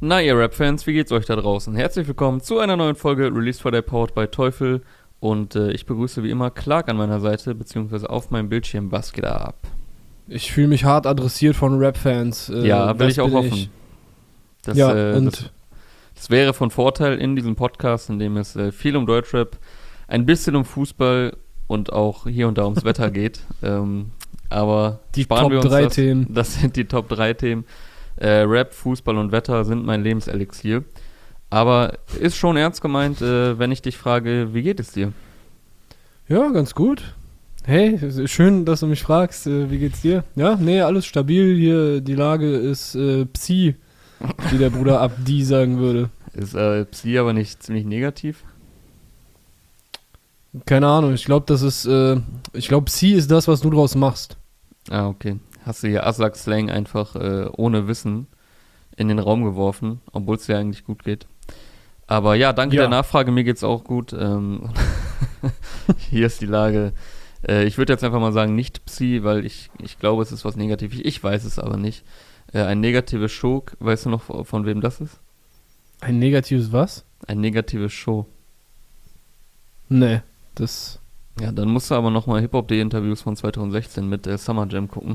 Na ihr Rap-Fans, wie geht's euch da draußen? Herzlich willkommen zu einer neuen Folge Released Friday Powered by Teufel und ich begrüße wie immer Clark an meiner Seite, beziehungsweise auf meinem Bildschirm. Was geht da ab? Ich fühle mich hart adressiert von Rap-Fans. Ja, will ich auch hoffen. Das wäre von Vorteil in diesem Podcast, in dem es viel um Deutschrap, ein bisschen um Fußball und auch hier und da ums Wetter geht. Aber die sparen wir uns Top 3 Themen. Das sind die Top 3 Themen. Rap, Fußball und Wetter sind mein Lebenselixier. Aber ist schon ernst gemeint, wenn ich dich frage, wie geht es dir? Ja, ganz gut. Hey, schön, dass du mich fragst, wie geht's dir? Ja, nee, alles stabil hier. Die Lage ist Psi, wie der Bruder Abdi sagen würde. Ist Psi aber nicht ziemlich negativ? Keine Ahnung, ich glaube, Psi ist das, was du draus machst. Ah, okay. Hast du hier Aslak-Slang einfach ohne Wissen in den Raum geworfen, obwohl es dir eigentlich gut geht. Aber ja, danke der Nachfrage, mir geht's auch gut. Hier ist die Lage. Ich würde jetzt einfach mal sagen, nicht Psi, weil ich glaube, es ist was Negatives. Ich weiß es aber nicht. Ein negatives Show, weißt du noch, von wem das ist? Ein negatives was? Ein negatives Show. Nee, das... Ja, dann musst du aber nochmal Hip-Hop-D-Interviews von 2016 mit Summer Jam gucken.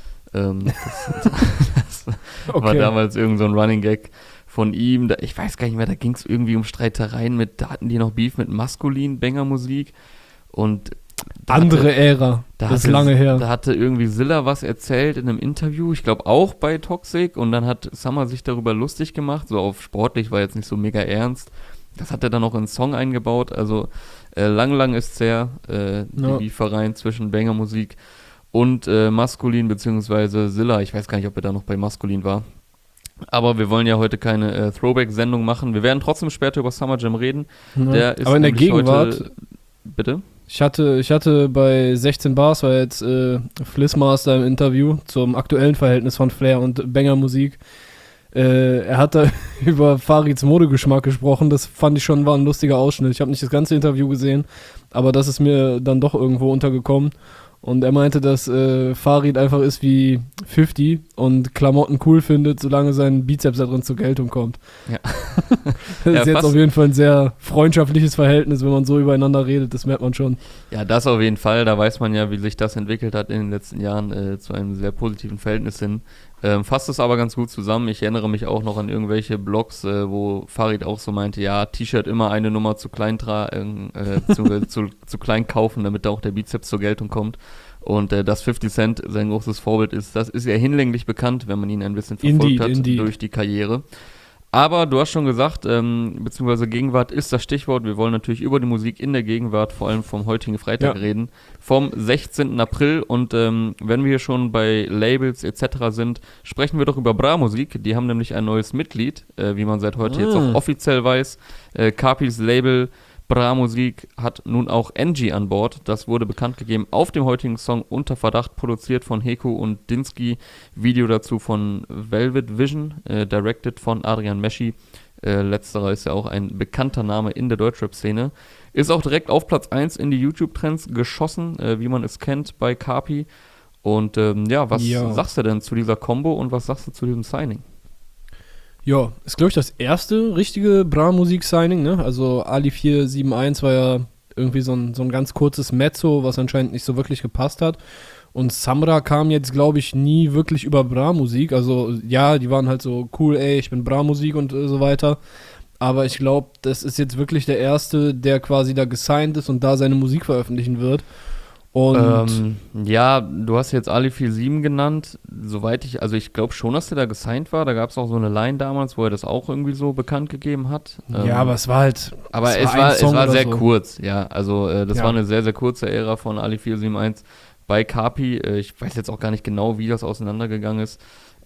Das war damals irgend so ein Running Gag von ihm. Ich weiß gar nicht mehr, da ging es irgendwie um Streitereien da hatten die noch Beef mit maskulin Banger-Musik und Ära, das ist lange her. Da hatte irgendwie Zilla was erzählt in einem Interview, ich glaube auch bei Toxic, und dann hat Summer sich darüber lustig gemacht, so auf sportlich, war jetzt nicht so mega ernst. Das hat er dann auch in einen Song eingebaut, also lang ist's her, die Beefereien zwischen Banger-Musik und Maskulin beziehungsweise Zilla. Ich weiß gar nicht, ob er da noch bei Maskulin war. Aber wir wollen ja heute keine Throwback-Sendung machen. Wir werden trotzdem später über Summer Jam reden. Ja. Der ist aber in der Gegenwart... Heute, bitte? Ich hatte bei 16 Bars, war jetzt Flissmaster im Interview zum aktuellen Verhältnis von Flair und Banger-Musik. Er hat da über Farids Modegeschmack gesprochen. Das fand ich schon, war ein lustiger Ausschnitt. Ich habe nicht das ganze Interview gesehen, aber das ist mir dann doch irgendwo untergekommen. Und er meinte, dass Farid einfach ist wie 50 und Klamotten cool findet, solange sein Bizeps da drin zur Geltung kommt. Ja. Das ist jetzt auf jeden Fall ein sehr freundschaftliches Verhältnis, wenn man so übereinander redet, das merkt man schon. Ja, das auf jeden Fall. Da weiß man ja, wie sich das entwickelt hat in den letzten Jahren zu einem sehr positiven Verhältnis hin. Fasst es aber ganz gut zusammen. Ich erinnere mich auch noch an irgendwelche Blogs, wo Farid auch so meinte, ja, T-Shirt immer eine Nummer zu klein zu klein kaufen, damit da auch der Bizeps zur Geltung kommt. Und dass 50 Cent sein großes Vorbild ist, das ist ja hinlänglich bekannt, wenn man ihn ein bisschen verfolgt hat durch die Karriere. Aber du hast schon gesagt, beziehungsweise Gegenwart ist das Stichwort. Wir wollen natürlich über die Musik in der Gegenwart, vor allem vom heutigen Freitag reden, vom 16. April. Und wenn wir hier schon bei Labels etc. sind, sprechen wir doch über Bra-Musik. Die haben nämlich ein neues Mitglied, wie man seit heute jetzt auch offiziell weiß. Capis Label Bra-Musik hat nun auch Angie an Bord. Das wurde bekannt gegeben auf dem heutigen Song Unter Verdacht, produziert von Heku und Dinsky. Video dazu von Velvet Vision, directed von Adrian Meschi. Letzterer ist ja auch ein bekannter Name in der Deutschrap-Szene. Ist auch direkt auf Platz 1 in die YouTube-Trends geschossen, wie man es kennt bei Capi. Und was sagst du denn zu dieser Combo und was sagst du zu diesem Signing? Ja, ist, glaube ich, das erste richtige Bra-Musik-Signing, ne? Also Ali 471 war ja irgendwie so ein ganz kurzes Mezzo, was anscheinend nicht so wirklich gepasst hat. Und Samra kam jetzt, glaube ich, nie wirklich über Bra-Musik. Also ja, die waren halt so cool, ey, ich bin Bra-Musik und so weiter. Aber ich glaube, das ist jetzt wirklich der erste, der quasi da gesigned ist und da seine Musik veröffentlichen wird. Und du hast jetzt Ali 47 genannt, ich glaube schon, dass der da gesigned war, da gab es auch so eine Line damals, wo er das auch irgendwie so bekannt gegeben hat. Aber es war halt, aber es war sehr kurz, ja, also das war eine sehr, sehr kurze Ära von Ali 471 bei Capi, ich weiß jetzt auch gar nicht genau, wie das auseinandergegangen ist.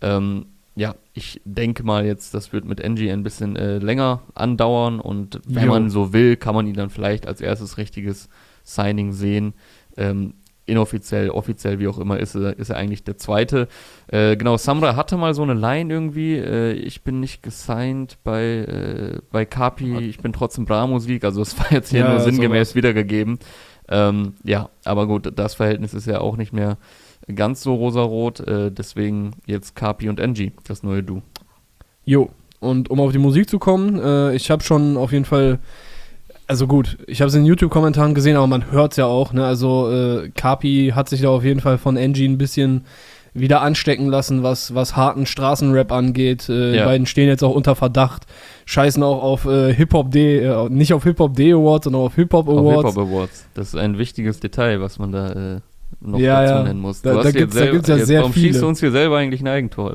Ich denke mal jetzt, das wird mit Angie ein bisschen länger andauern und wenn man so will, kann man ihn dann vielleicht als erstes richtiges Signing sehen. Inoffiziell, offiziell, wie auch immer, ist er eigentlich der Zweite. Genau, Samra hatte mal so eine Line irgendwie, ich bin nicht gesigned bei Capi, ich bin trotzdem Bra-Musik, also es war jetzt hier nur sinngemäß wiedergegeben. Aber gut, das Verhältnis ist ja auch nicht mehr ganz so rosarot, deswegen jetzt Capi und Angie, das neue Du. Jo, Und um auf die Musik zu kommen, ich habe schon auf jeden Fall, also gut, ich habe es in YouTube-Kommentaren gesehen, aber man hört es ja auch, ne? Also Kapi hat sich da auf jeden Fall von Angie ein bisschen wieder anstecken lassen, was harten Straßenrap angeht. Die beiden stehen jetzt auch unter Verdacht, scheißen auch auf Hip-Hop-D, nicht auf Hip-Hop-D-Awards, sondern auf Hip-Hop-Awards. Auf Hip-Hop-Awards. Das ist ein wichtiges Detail, was man da noch dazu nennen muss. Da gibt's ja sehr warum viele. schießt du uns hier selber eigentlich ein Eigentor?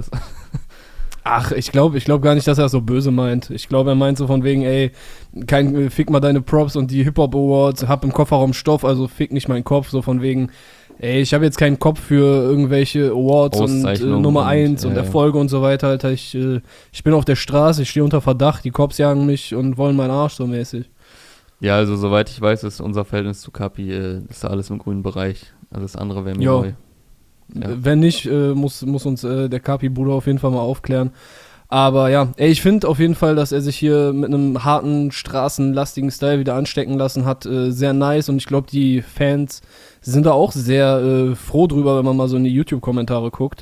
Ach, ich glaube gar nicht, dass er das so böse meint. Ich glaube, er meint so von wegen, ey, fick mal deine Props und die Hip-Hop-Awards, hab im Kofferraum Stoff, also fick nicht meinen Kopf, so von wegen, ey, ich habe jetzt keinen Kopf für irgendwelche Awards und Nummer 1 und Erfolge und so weiter, Alter. Ich bin auf der Straße, ich stehe unter Verdacht, die Cops jagen mich und wollen meinen Arsch so mäßig. Ja, also soweit ich weiß, ist unser Verhältnis zu Kapi, ist da alles im grünen Bereich. Alles andere wäre mir neu. Ja. Wenn nicht, muss uns der Kapi-Bruder auf jeden Fall mal aufklären. Aber ja, ich finde auf jeden Fall, dass er sich hier mit einem harten, straßenlastigen Style wieder anstecken lassen hat, sehr nice. Und ich glaube, die Fans sind da auch sehr froh drüber, wenn man mal so in die YouTube-Kommentare guckt.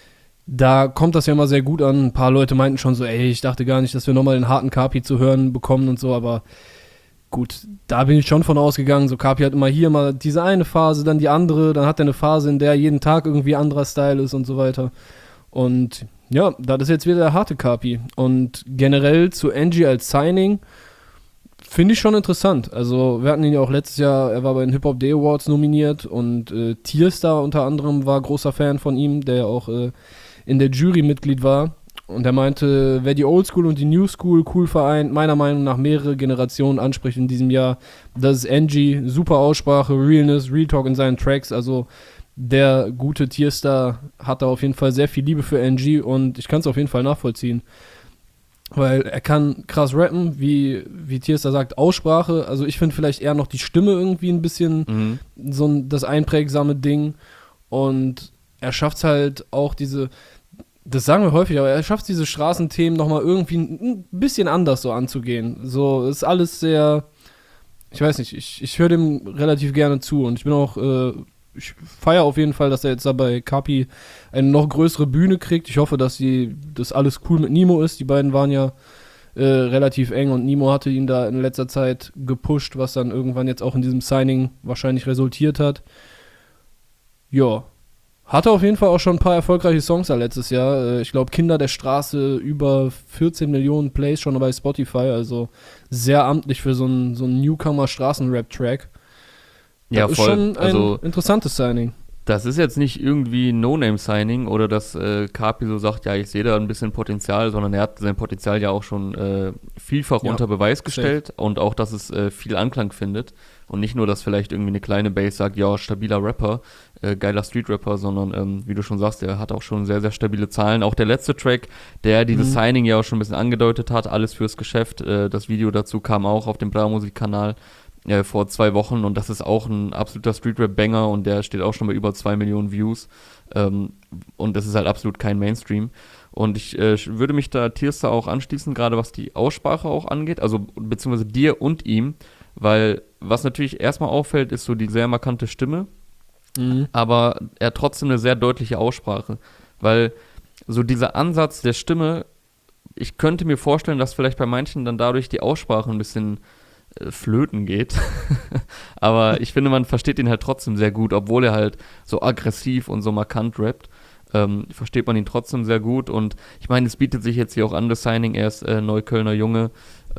Da kommt das ja immer sehr gut an. Ein paar Leute meinten schon so, ey, ich dachte gar nicht, dass wir nochmal den harten Kapi zu hören bekommen und so, aber gut, da bin ich schon von ausgegangen. So, Kapi hat immer hier mal diese eine Phase, dann die andere, dann hat er eine Phase, in der jeden Tag irgendwie anderer Style ist und so weiter. Und ja, das ist jetzt wieder der harte Kapi. Und generell zu Angie als Signing finde ich schon interessant. Also, wir hatten ihn ja auch letztes Jahr, er war bei den Hip-Hop-Day Awards nominiert und Tierstar unter anderem war großer Fan von ihm, der ja auch in der Jury Mitglied war. Und er meinte, wer die Oldschool und die New School cool vereint, meiner Meinung nach mehrere Generationen anspricht in diesem Jahr, das ist Angie. Super Aussprache, Realness, Real Talk in seinen Tracks. Also der gute Tierstar hat da auf jeden Fall sehr viel Liebe für Angie und ich kann es auf jeden Fall nachvollziehen. Weil er kann krass rappen, wie Tierstar sagt, Aussprache. Also ich finde vielleicht eher noch die Stimme irgendwie ein bisschen das einprägsame Ding. Und er schafft es halt auch das sagen wir häufig, aber er schafft diese Straßenthemen nochmal irgendwie ein bisschen anders so anzugehen. So, ist alles sehr, ich weiß nicht, ich höre dem relativ gerne zu und ich bin auch, ich feiere auf jeden Fall, dass er jetzt da bei Kapi eine noch größere Bühne kriegt. Ich hoffe, dass das alles cool mit Nimo ist. Die beiden waren ja relativ eng und Nimo hatte ihn da in letzter Zeit gepusht, was dann irgendwann jetzt auch in diesem Signing wahrscheinlich resultiert hat. Ja. Hatte auf jeden Fall auch schon ein paar erfolgreiche Songs da letztes Jahr. Ich glaube, Kinder der Straße, über 14 Millionen Plays schon bei Spotify. Also sehr amtlich für so ein Newcomer-Straßenrap-Track. Das ist schon ein interessantes Signing. Das ist jetzt nicht irgendwie ein No-Name-Signing oder dass Kapi so sagt, ja, ich sehe da ein bisschen Potenzial, sondern er hat sein Potenzial ja auch schon vielfach unter Beweis gestellt und auch, dass es viel Anklang findet. Und nicht nur, dass vielleicht irgendwie eine kleine Base sagt, ja, stabiler Rapper, geiler Street-Rapper, sondern wie du schon sagst, der hat auch schon sehr, sehr stabile Zahlen. Auch der letzte Track, der dieses Signing ja auch schon ein bisschen angedeutet hat, alles fürs Geschäft. Das Video dazu kam auch auf dem Bra-Musik-Kanal vor 2 Wochen und das ist auch ein absoluter Street-Rap-Banger und der steht auch schon bei über 2 Millionen Views. Und das ist halt absolut kein Mainstream. Und ich würde mich da Tierstar auch anschließen, gerade was die Aussprache auch angeht, also beziehungsweise dir und ihm, weil was natürlich erstmal auffällt, ist so die sehr markante Stimme, aber er hat trotzdem eine sehr deutliche Aussprache, weil so dieser Ansatz der Stimme, ich könnte mir vorstellen, dass vielleicht bei manchen dann dadurch die Aussprache ein bisschen flöten geht, aber ich finde, man versteht ihn halt trotzdem sehr gut, obwohl er halt so aggressiv und so markant rappt. Versteht man ihn trotzdem sehr gut und ich meine, es bietet sich jetzt hier auch an, das Signing, er ist Neuköllner Junge,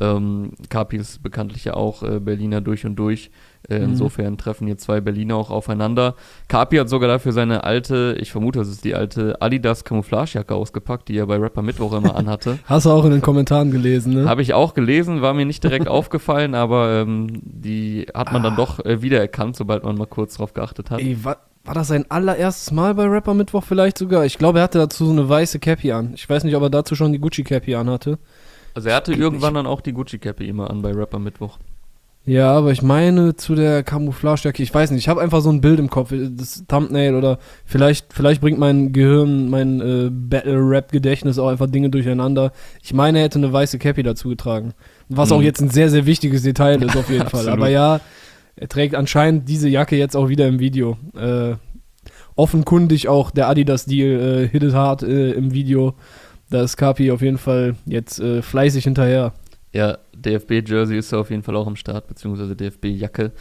Kapi ist bekanntlich ja auch Berliner durch und durch, insofern treffen hier 2 Berliner auch aufeinander. Kapi hat sogar dafür seine alte, ich vermute, das ist die alte Adidas Camouflagejacke ausgepackt, die er bei Rapper Mittwoch immer anhatte. Hast du auch in den Kommentaren gelesen, ne? Habe ich auch gelesen, war mir nicht direkt aufgefallen, aber die hat man dann doch wiedererkannt, sobald man mal kurz drauf geachtet hat. Ey, war das sein allererstes Mal bei Rapper Mittwoch vielleicht sogar? Ich glaube, er hatte dazu so eine weiße Cappy an. Ich weiß nicht, ob er dazu schon die Gucci Cappy anhatte. Also er hatte irgendwann dann auch die Gucci Cappy immer an bei Rapper Mittwoch. Ja, aber ich meine zu der Camouflagejacke, ich weiß nicht, ich habe einfach so ein Bild im Kopf, das Thumbnail oder vielleicht bringt mein Gehirn, mein Battle-Rap-Gedächtnis auch einfach Dinge durcheinander. Ich meine, er hätte eine weiße Cappy dazu getragen. Was auch jetzt ein sehr, sehr wichtiges Detail ist auf jeden Fall. Aber ja, er trägt anscheinend diese Jacke jetzt auch wieder im Video. Offenkundig auch der Adidas-Deal hit it hard im Video. da ist Kapi auf jeden Fall jetzt fleißig hinterher. Ja, DFB-Jersey ist ja auf jeden Fall auch am Start, beziehungsweise DFB-Jacke.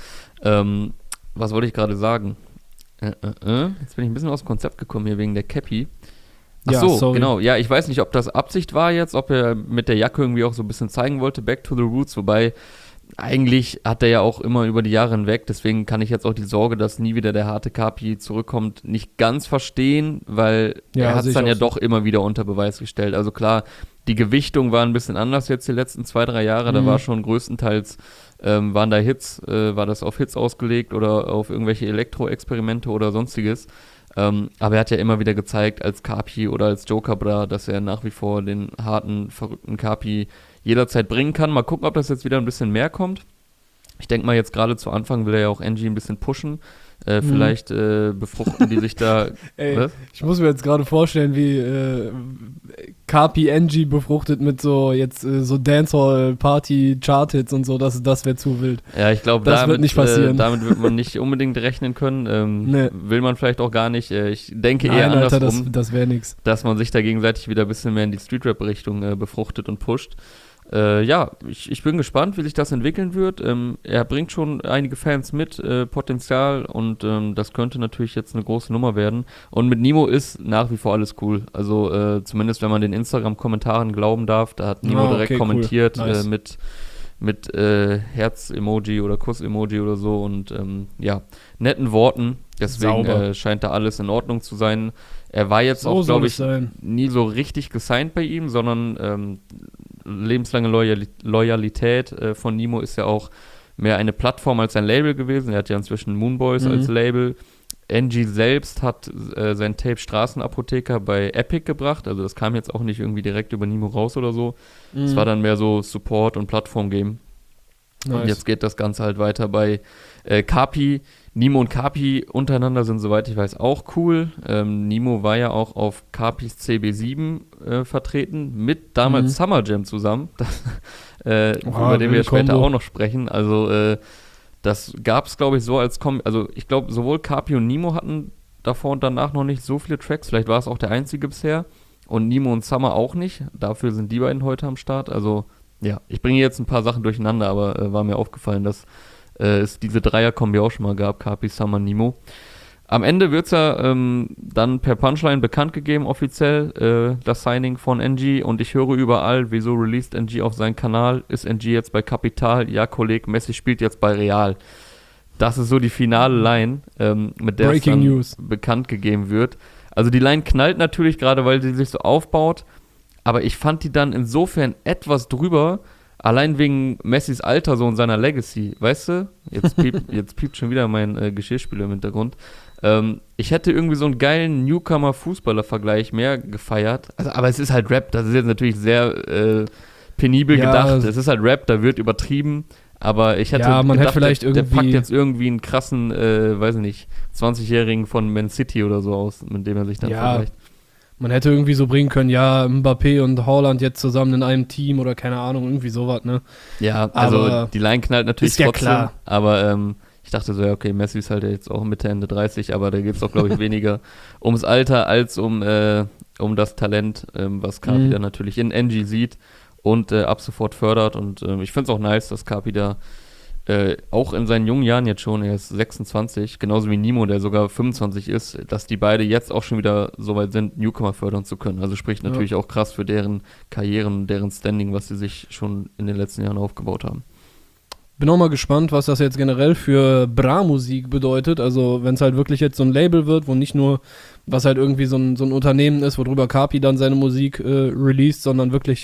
Was wollte ich gerade sagen? Jetzt bin ich ein bisschen aus dem Konzept gekommen hier wegen der Cappy. Ach Ja, so, sorry. genau. Ja, ich weiß nicht, ob das Absicht war jetzt, ob er mit der Jacke irgendwie auch so ein bisschen zeigen wollte, back to the roots, wobei eigentlich hat er ja auch immer über die Jahre hinweg, deswegen kann ich jetzt auch die Sorge, dass nie wieder der harte Kapi zurückkommt, nicht ganz verstehen, weil Ja, er hat sehe es ich dann ja auch so. doch immer wieder unter Beweis gestellt. Also klar, die Gewichtung war ein bisschen anders jetzt die letzten 2-3 Jahre, da war schon größtenteils, waren da Hits, war das auf Hits ausgelegt oder auf irgendwelche Elektro-Experimente oder sonstiges. Aber er hat ja immer wieder gezeigt als Kapi oder als Joker-Bra, dass er nach wie vor den harten, verrückten Kapi jederzeit bringen kann. Mal gucken, ob das jetzt wieder ein bisschen mehr kommt. Ich denke mal, jetzt gerade zu Anfang will er ja auch Angie ein bisschen pushen. Vielleicht befruchten die sich da. Ey, Was? ich muss mir jetzt gerade vorstellen, wie Kapi Angie befruchtet mit so jetzt so Dancehall-Party-Chart-Hits und so, das wäre zu wild. Ja, ich glaube, Das wird nicht passieren. damit wird man nicht unbedingt rechnen können. Nee. Will man vielleicht auch gar nicht. Ich denke eher Nein, Alter, andersrum, das wäre nix. dass man sich da gegenseitig wieder ein bisschen mehr in die Street-Rap-Richtung befruchtet und pusht. Ja, ich bin gespannt, wie sich das entwickeln wird. Er bringt schon einige Fans mit, Potenzial, und das könnte natürlich jetzt eine große Nummer werden. Und mit Nimo ist nach wie vor alles cool. Also zumindest, wenn man den Instagram-Kommentaren glauben darf, da hat Nimo direkt okay, kommentiert cool. Nice. mit Herz-Emoji oder Kuss-Emoji oder so und ja, netten Worten. Deswegen Sauber. scheint da alles in Ordnung zu sein. Er war jetzt So auch, soll glaube es ich, sein. nie so richtig gesigned bei ihm, sondern lebenslange Loyalität von Nimo ist ja auch mehr eine Plattform als ein Label gewesen. Er hat ja inzwischen Moonboys als Label. Angie selbst hat sein Tape Straßenapotheker bei Epic gebracht, also das kam jetzt auch nicht irgendwie direkt über Nimo raus oder so. Es war dann mehr so Support und Plattform-Game. Nice. Und jetzt geht das Ganze halt weiter bei Kapi. Nimo und Kapi untereinander sind, soweit ich weiß, auch cool. Nimo war ja auch auf Kapis CB7 vertreten, mit damals Summer Jam zusammen, über den wir wilde später Kombo. auch noch sprechen. Also das gab es, glaube ich, so als also ich glaube, sowohl Kapi und Nimo hatten davor und danach noch nicht so viele Tracks. Vielleicht war es auch der einzige bisher. Und Nimo und Summer auch nicht. Dafür sind die beiden heute am Start. Also ja, ich bringe jetzt ein paar Sachen durcheinander, aber war mir aufgefallen, dass es diese Dreier-Kombi auch schon mal gab, Kapi, Summer, Nimo. Am Ende wird es ja dann per Punchline bekannt gegeben, offiziell, das Signing von NG, und ich höre überall, wieso released NG auf seinen Kanal, ist NG jetzt bei Capital, ja, Kollege, Messi spielt jetzt bei Real. Das ist so die finale Line, mit der es Breaking dann News. bekannt gegeben wird. Also die Line knallt natürlich, gerade weil sie sich so aufbaut, aber ich fand die dann insofern etwas drüber, allein wegen Messis Alter so und seiner Legacy, weißt du? Jetzt piept schon wieder mein Geschirrspüler im Hintergrund. Ich hätte irgendwie so einen geilen Newcomer-Fußballer-Vergleich mehr gefeiert. Also, aber es ist halt Rap, das ist jetzt natürlich sehr penibel Ja, gedacht. Es ist halt Rap, da wird übertrieben. Aber ich hätte Ja, man hätte gedacht, vielleicht der packt irgendwie- jetzt irgendwie einen krassen, weiß ich nicht, 20-Jährigen von Man City oder so aus, mit dem er sich dann Ja, vergleicht. Man hätte irgendwie so bringen können, ja, Mbappé und Haaland jetzt zusammen in einem Team oder keine Ahnung, irgendwie sowas, ne? Ja, also Aber die Line knallt natürlich ist ja trotzdem, klar. aber ich dachte so, ja, okay, Messi ist halt jetzt auch Mitte, Ende 30, aber da geht es doch, glaube ich, weniger ums Alter als um das Talent, was Kapi dann natürlich in NG sieht und ab sofort fördert, und ich finde es auch nice, dass Kapi da auch in seinen jungen Jahren jetzt schon, er ist 26, genauso wie Nimo, der sogar 25 ist, dass die beide jetzt auch schon wieder so weit sind, Newcomer fördern zu können. Also spricht natürlich auch krass für deren Karrieren, deren Standing, was sie sich schon in den letzten Jahren aufgebaut haben. Bin auch mal gespannt, was das jetzt generell für Bra-Musik bedeutet. Also wenn es halt wirklich jetzt so ein Label wird, wo nicht nur, was halt irgendwie so ein Unternehmen ist, worüber Kapi dann seine Musik released, sondern wirklich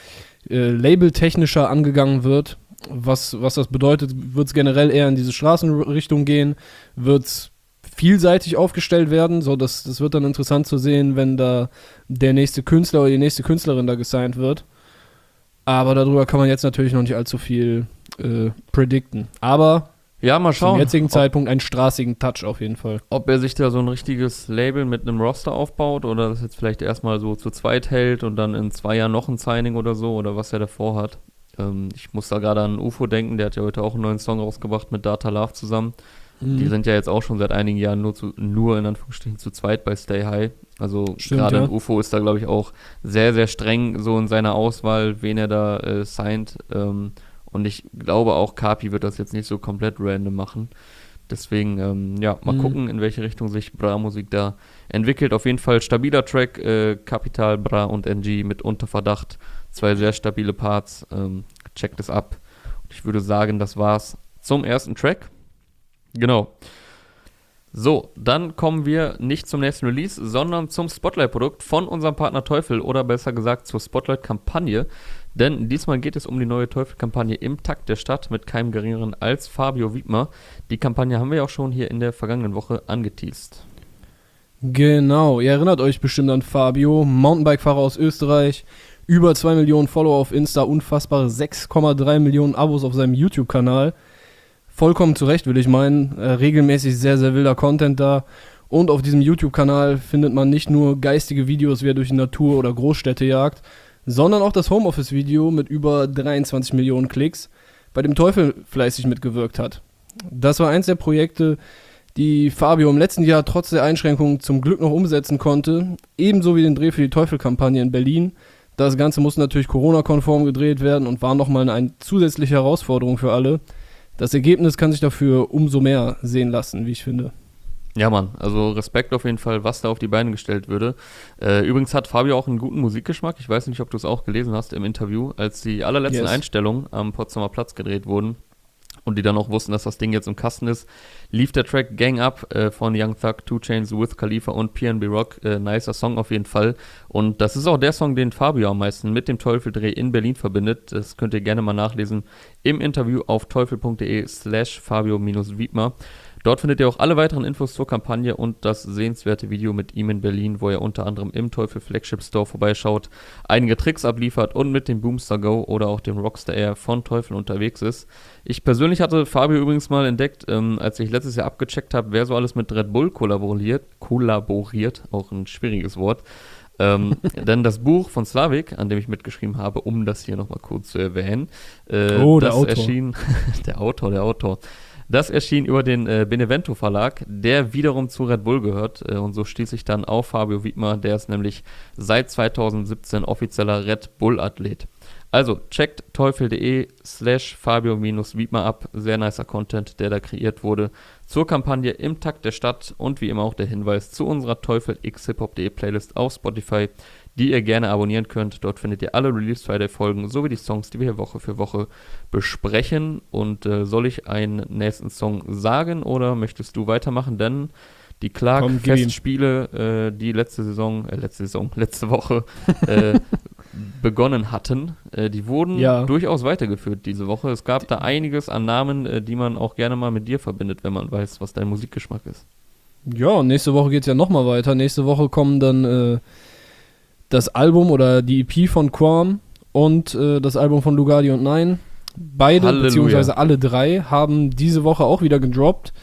labeltechnischer angegangen wird. Was das bedeutet, wird es generell eher in diese Straßenrichtung gehen, wird es vielseitig aufgestellt werden, so das wird dann interessant zu sehen, wenn da der nächste Künstler oder die nächste Künstlerin da gesigned wird. Aber darüber kann man jetzt natürlich noch nicht allzu viel predikten. Aber Ja, mal zum schauen, jetzigen Zeitpunkt einen straßigen Touch auf jeden Fall. ob er sich da so ein richtiges Label mit einem Roster aufbaut oder das jetzt vielleicht erstmal so zu zweit hält und dann in 2 Jahren noch ein Signing oder so, oder was er davor hat. Ich muss da gerade an UFO denken, der hat ja heute auch einen neuen Song rausgebracht mit Data Love zusammen. Die sind ja jetzt auch schon seit einigen Jahren nur in Anführungsstrichen zu zweit bei Stay High. Also gerade ja. ein UFO ist da, glaube ich, auch sehr, sehr streng so in seiner Auswahl, wen er da signed. Und ich glaube auch, Kapi wird das jetzt nicht so komplett random machen. Deswegen, mal gucken, in welche Richtung sich Bra-Musik da entwickelt. Auf jeden Fall stabiler Track, Capital, Bra und NG mit Unter Verdacht. 2 sehr stabile Parts. Checkt es ab. Und ich würde sagen, das war's zum ersten Track. Genau. So, dann kommen wir nicht zum nächsten Release, sondern zum Spotlight-Produkt von unserem Partner Teufel oder besser gesagt zur Spotlight-Kampagne. Denn diesmal geht es um die neue Teufel-Kampagne im Takt der Stadt mit keinem geringeren als Fabio Wiedmer. Die Kampagne haben wir ja auch schon hier in der vergangenen Woche angeteast. Genau, ihr erinnert euch bestimmt an Fabio, Mountainbike-Fahrer aus Österreich, über 2 Millionen Follower auf Insta, unfassbare 6,3 Millionen Abos auf seinem YouTube-Kanal. Vollkommen zu Recht, will ich meinen. Regelmäßig sehr, sehr wilder Content da. Und auf diesem YouTube-Kanal findet man nicht nur geistige Videos, wie er durch die Natur oder Großstädte jagt, sondern auch das Homeoffice-Video mit über 23 Millionen Klicks, bei dem Teufel fleißig mitgewirkt hat. Das war eins der Projekte, die Fabio im letzten Jahr trotz der Einschränkungen zum Glück noch umsetzen konnte, ebenso wie den Dreh für die Teufel-Kampagne in Berlin. Das Ganze musste natürlich Corona-konform gedreht werden und war nochmal eine zusätzliche Herausforderung für alle. Das Ergebnis kann sich dafür umso mehr sehen lassen, wie ich finde. Ja, Mann, also Respekt auf jeden Fall, was da auf die Beine gestellt würde. Übrigens hat Fabio auch einen guten Musikgeschmack. Ich weiß nicht, ob du es auch gelesen hast im Interview, als die allerletzten Einstellungen am Potsdamer Platz gedreht wurden und die dann auch wussten, dass das Ding jetzt im Kasten ist, lief der Track Gang Up von Young Thug, 2 Chainz, Wiz Khalifa und PNB Rock. Nicer Song auf jeden Fall. Und das ist auch der Song, den Fabio am meisten mit dem Teufeldreh in Berlin verbindet. Das könnt ihr gerne mal nachlesen im Interview auf teufel.de/Fabio-Wiedmer. Dort findet ihr auch alle weiteren Infos zur Kampagne und das sehenswerte Video mit ihm in Berlin, wo er unter anderem im Teufel Flagship Store vorbeischaut, einige Tricks abliefert und mit dem Boomstar Go oder auch dem Rockstar Air von Teufel unterwegs ist. Ich persönlich hatte Fabio übrigens mal entdeckt, als ich letztes Jahr abgecheckt habe, wer so alles mit Red Bull kollaboriert, auch ein schwieriges Wort. Denn das Buch von Slavik, an dem ich mitgeschrieben habe, um das hier nochmal kurz zu erwähnen, der Autor. Erschien, der Autor. Das erschien über den Benevento Verlag, der wiederum zu Red Bull gehört. Und so stieß ich dann auf Fabio Wiedmer, der ist nämlich seit 2017 offizieller Red Bull-Athlet. Also checkt teufel.de/Fabio-Wiedmer ab. Sehr nicer Content, der da kreiert wurde zur Kampagne im Takt der Stadt. Und wie immer auch der Hinweis zu unserer Teufel x hiphop.de Playlist auf Spotify, die ihr gerne abonnieren könnt. Dort findet ihr alle Release Friday Folgen sowie die Songs, die wir hier Woche für Woche besprechen. Und soll ich einen nächsten Song sagen oder möchtest du weitermachen? Denn die Clark-Festspiele, die letzte Woche begonnen hatten, die wurden durchaus weitergeführt diese Woche. Es gab da einiges an Namen, die man auch gerne mal mit dir verbindet, wenn man weiß, was dein Musikgeschmack ist. Ja, und nächste Woche geht es ja nochmal weiter. Nächste Woche kommen dann das Album oder die EP von Quam und das Album von Lugardi und Nine. Beide, Halleluja. beziehungsweise alle drei, haben diese Woche auch wieder gedroppt.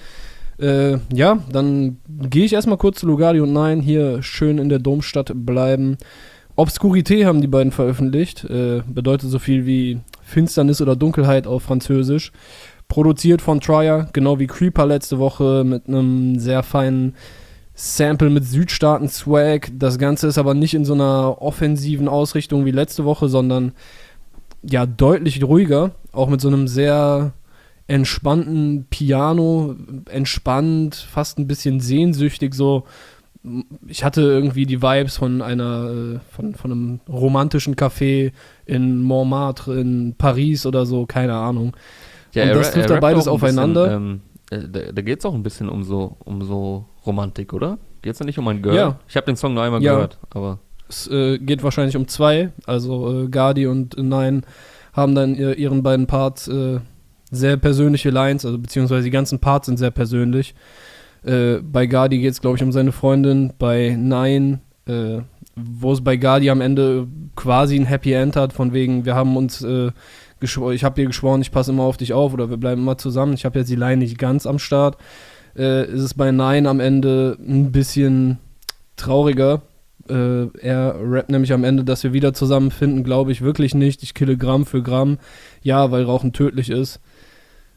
Dann gehe ich erstmal kurz zu Lugardi und Nine, hier schön in der Domstadt bleiben. Obscurité haben die beiden veröffentlicht, bedeutet so viel wie Finsternis oder Dunkelheit auf Französisch. Produziert von Trier, genau wie Creeper letzte Woche, mit einem sehr feinen Sample mit Südstaaten-Swag. Das Ganze ist aber nicht in so einer offensiven Ausrichtung wie letzte Woche, sondern ja deutlich ruhiger, auch mit so einem sehr entspannten Piano, entspannt, fast ein bisschen sehnsüchtig so. Ich hatte irgendwie die Vibes von einem romantischen Café in Montmartre in Paris oder so, keine Ahnung. Ja, und das trifft da beides aufeinander. Da geht es auch ein bisschen um so Romantik, oder? Geht es da nicht um ein Girl? Ja. Ich habe den Song nur einmal gehört, aber... Es geht wahrscheinlich um 2, also Gardi und Nine haben dann ihren beiden Parts sehr persönliche Lines, also beziehungsweise die ganzen Parts sind sehr persönlich. Bei Gardi geht es, glaube ich, um seine Freundin, bei Nine, wo es bei Gardi am Ende quasi ein Happy End hat, von wegen, wir haben uns ich habe dir geschworen, ich passe immer auf dich auf oder wir bleiben immer zusammen. Ich habe jetzt die Line nicht ganz am Start. Ist es bei Nine am Ende ein bisschen trauriger. Er rappt nämlich am Ende, dass wir wieder zusammenfinden, glaube ich wirklich nicht. Ich kille Gramm für Gramm. Ja, weil Rauchen tödlich ist.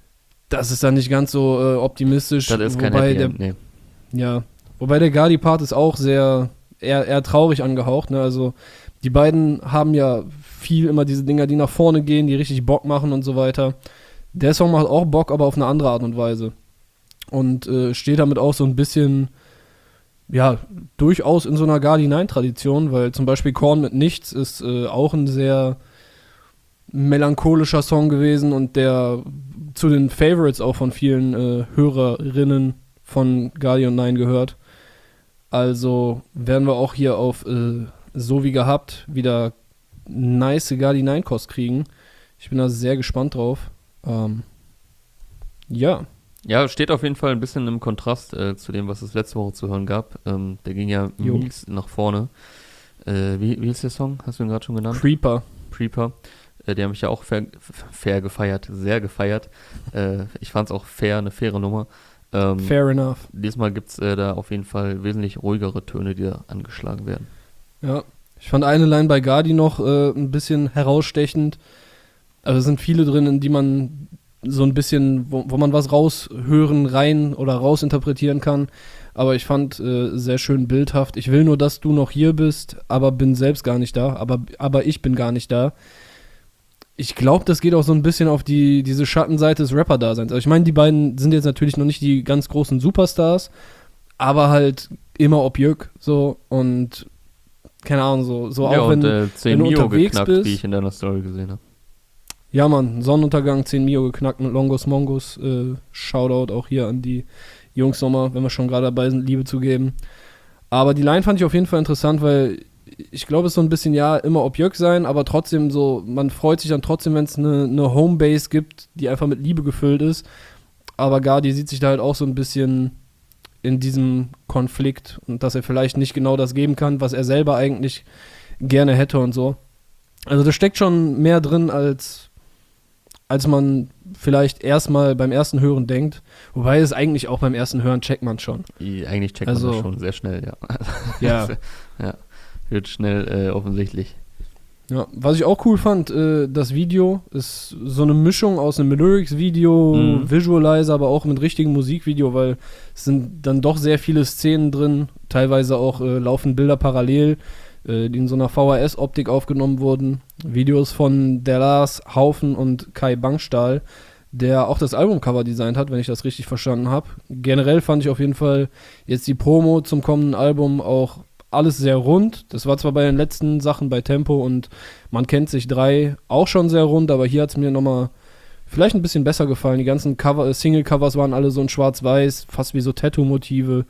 Das ist dann nicht ganz so optimistisch. Das ist kein wobei Happy End, nee. Ja, wobei der Gali-Part ist auch sehr eher traurig angehaucht. Ne? Also die beiden haben ja viel immer diese Dinger, die nach vorne gehen, die richtig Bock machen und so weiter. Der Song macht auch Bock, aber auf eine andere Art und Weise. Und steht damit auch so ein bisschen, ja, durchaus in so einer Gali-9-Tradition, weil zum Beispiel Korn mit Nichts ist auch ein sehr melancholischer Song gewesen und der zu den Favorites auch von vielen Hörerinnen von Gali und Nine gehört. Also werden wir auch hier auf so wie gehabt wieder nice Gali 9 Kost kriegen. Ich bin da sehr gespannt drauf. Ja. Ja, steht auf jeden Fall ein bisschen im Kontrast zu dem, was es letzte Woche zu hören gab. Der ging ja mies nach vorne. Wie ist der Song? Hast du ihn gerade schon genannt? Creeper. Die haben mich ja auch fair gefeiert, sehr gefeiert. Ich fand es auch fair, eine faire Nummer. Fair enough. Diesmal gibt es da auf jeden Fall wesentlich ruhigere Töne, die da angeschlagen werden. Ja, ich fand eine Line bei Gardi noch ein bisschen herausstechend. Also es sind viele drin, in die man so ein bisschen, wo man was raushören, rein oder rausinterpretieren kann. Aber ich fand sehr schön bildhaft. Ich will nur, dass du noch hier bist, aber bin selbst gar nicht da. Aber ich bin gar nicht da. Ich glaube, das geht auch so ein bisschen auf diese Schattenseite des Rapper-Daseins. Also ich meine, die beiden sind jetzt natürlich noch nicht die ganz großen Superstars, aber halt immer Objek so und keine Ahnung, so ja, auch und, wenn 10 du Mio unterwegs geknackt, bist. wie ich in deiner Story gesehen habe. Ja, Mann, Sonnenuntergang, 10 Mio geknackt mit Longos Mongos. Shoutout auch hier an die Jungs nochmal, wenn wir schon gerade dabei sind, Liebe zu geben. Aber die Line fand ich auf jeden Fall interessant, weil ich glaube, es ist so ein bisschen, ja, immer Objekt sein, aber trotzdem so, man freut sich dann trotzdem, wenn es eine Homebase gibt, die einfach mit Liebe gefüllt ist. Aber Gardi sieht sich da halt auch so ein bisschen in diesem Konflikt und dass er vielleicht nicht genau das geben kann, was er selber eigentlich gerne hätte und so. Also da steckt schon mehr drin, als man vielleicht erstmal beim ersten Hören denkt. Wobei es eigentlich auch beim ersten Hören checkt man schon. Eigentlich checkt man das schon sehr schnell, ja. Ja. Ja, wird schnell offensichtlich. Ja, was ich auch cool fand, das Video ist so eine Mischung aus einem Lyrics-Video, Visualizer, aber auch mit richtigem Musikvideo, weil es sind dann doch sehr viele Szenen drin, teilweise auch laufen Bilder parallel, die in so einer VHS-Optik aufgenommen wurden. Videos von der Lars Haufen und Kai Bangstahl, der auch das Albumcover designt hat, wenn ich das richtig verstanden habe. Generell fand ich auf jeden Fall jetzt die Promo zum kommenden Album auch alles sehr rund. Das war zwar bei den letzten Sachen bei Tempo und Man kennt sich 3 auch schon sehr rund, aber hier hat es mir nochmal vielleicht ein bisschen besser gefallen. Die ganzen Single-Covers waren alle so in schwarz-weiß, fast wie so Tattoo-Motive.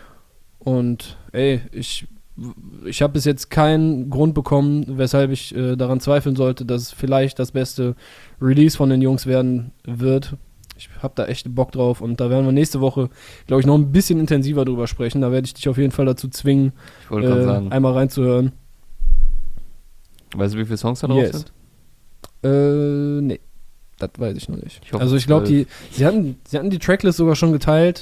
Und ey, ich habe bis jetzt keinen Grund bekommen, weshalb ich daran zweifeln sollte, dass es vielleicht das beste Release von den Jungs werden wird. Ich habe da echt Bock drauf und da werden wir nächste Woche, glaube ich, noch ein bisschen intensiver drüber sprechen. Da werde ich dich auf jeden Fall dazu zwingen, einmal reinzuhören. Weißt du, wie viele Songs da drauf sind? Nee, das weiß ich noch nicht. Ich glaube, sie hatten die Tracklist sogar schon geteilt.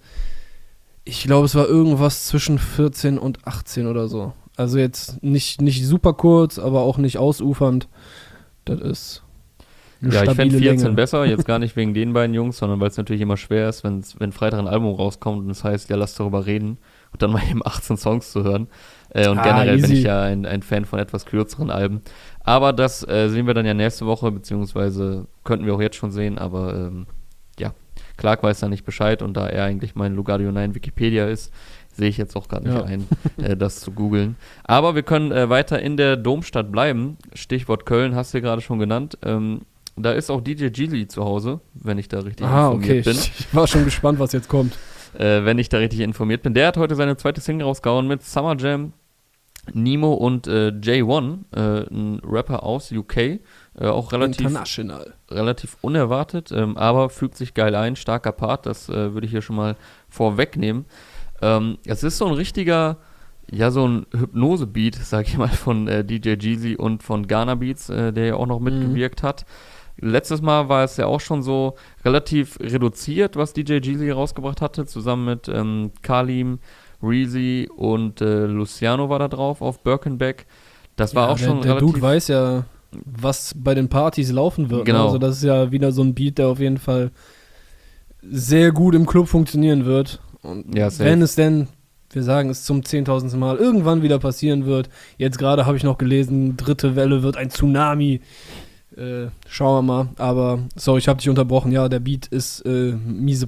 Ich glaube, es war irgendwas zwischen 14 und 18 oder so. Also jetzt nicht super kurz, aber auch nicht ausufernd. Das ist ja, ich fände 14 Länge. besser, jetzt gar nicht wegen den beiden Jungs, sondern weil es natürlich immer schwer ist, wenn Freitag ein Album rauskommt und es heißt, ja, lass darüber reden und dann mal eben 18 Songs zu hören. Und generell easy. bin ich ja ein Fan von etwas kürzeren Alben. Aber das sehen wir dann ja nächste Woche, beziehungsweise könnten wir auch jetzt schon sehen, aber ja, Clark weiß da nicht Bescheid und da er eigentlich mein Lugardio 9 Wikipedia ist, sehe ich jetzt auch gar nicht ein, das zu googeln. Aber wir können weiter in der Domstadt bleiben. Stichwort Köln hast du gerade schon genannt. Da ist auch DJ Jeezy zu Hause, wenn ich da richtig informiert bin. Ich war schon gespannt, was jetzt kommt. Wenn ich da richtig informiert bin. Der hat heute seine zweite Single rausgehauen mit Summer Jam, Nemo und J1, ein Rapper aus UK. Auch relativ unerwartet, aber fügt sich geil ein. Starker Part, das würde ich hier schon mal vorwegnehmen. Es ist so ein richtiger, ja, so ein Hypnose-Beat, sag ich mal, von DJ Jeezy und von Ghana Beats, der ja auch noch mitgewirkt hat. Letztes Mal war es ja auch schon so relativ reduziert, was DJ Jeezy rausgebracht hatte, zusammen mit Kalim, Reezy und Luciano war da drauf auf Birkenbeck. Das war auch schon der relativ... Dude weiß ja, was bei den Partys laufen wird. Genau. Ne? Also das ist ja wieder so ein Beat, der auf jeden Fall sehr gut im Club funktionieren wird. Und Ja, safe. wenn es denn, wir sagen es zum 10.000. Mal, irgendwann wieder passieren wird. Jetzt gerade habe ich noch gelesen, dritte Welle wird ein Tsunami. Schauen wir mal. Aber, sorry, ich habe dich unterbrochen. Ja, der Beat ist miese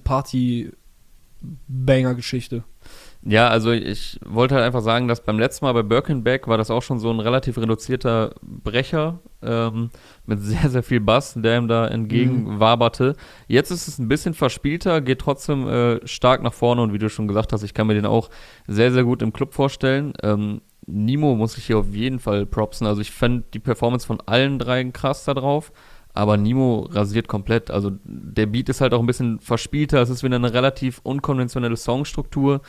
Party-Banger-Geschichte. Ja, also ich wollte halt einfach sagen, dass beim letzten Mal bei Birkenbeck war das auch schon so ein relativ reduzierter Brecher mit sehr, sehr viel Bass, der ihm da entgegenwaberte. Jetzt ist es ein bisschen verspielter, geht trotzdem stark nach vorne und wie du schon gesagt hast, ich kann mir den auch sehr, sehr gut im Club vorstellen. Nimo muss ich hier auf jeden Fall propsen, also ich fand die Performance von allen dreien krass da drauf. Aber Nimo rasiert komplett. Also der Beat ist halt auch ein bisschen verspielter. Es ist wieder eine relativ unkonventionelle Songstruktur.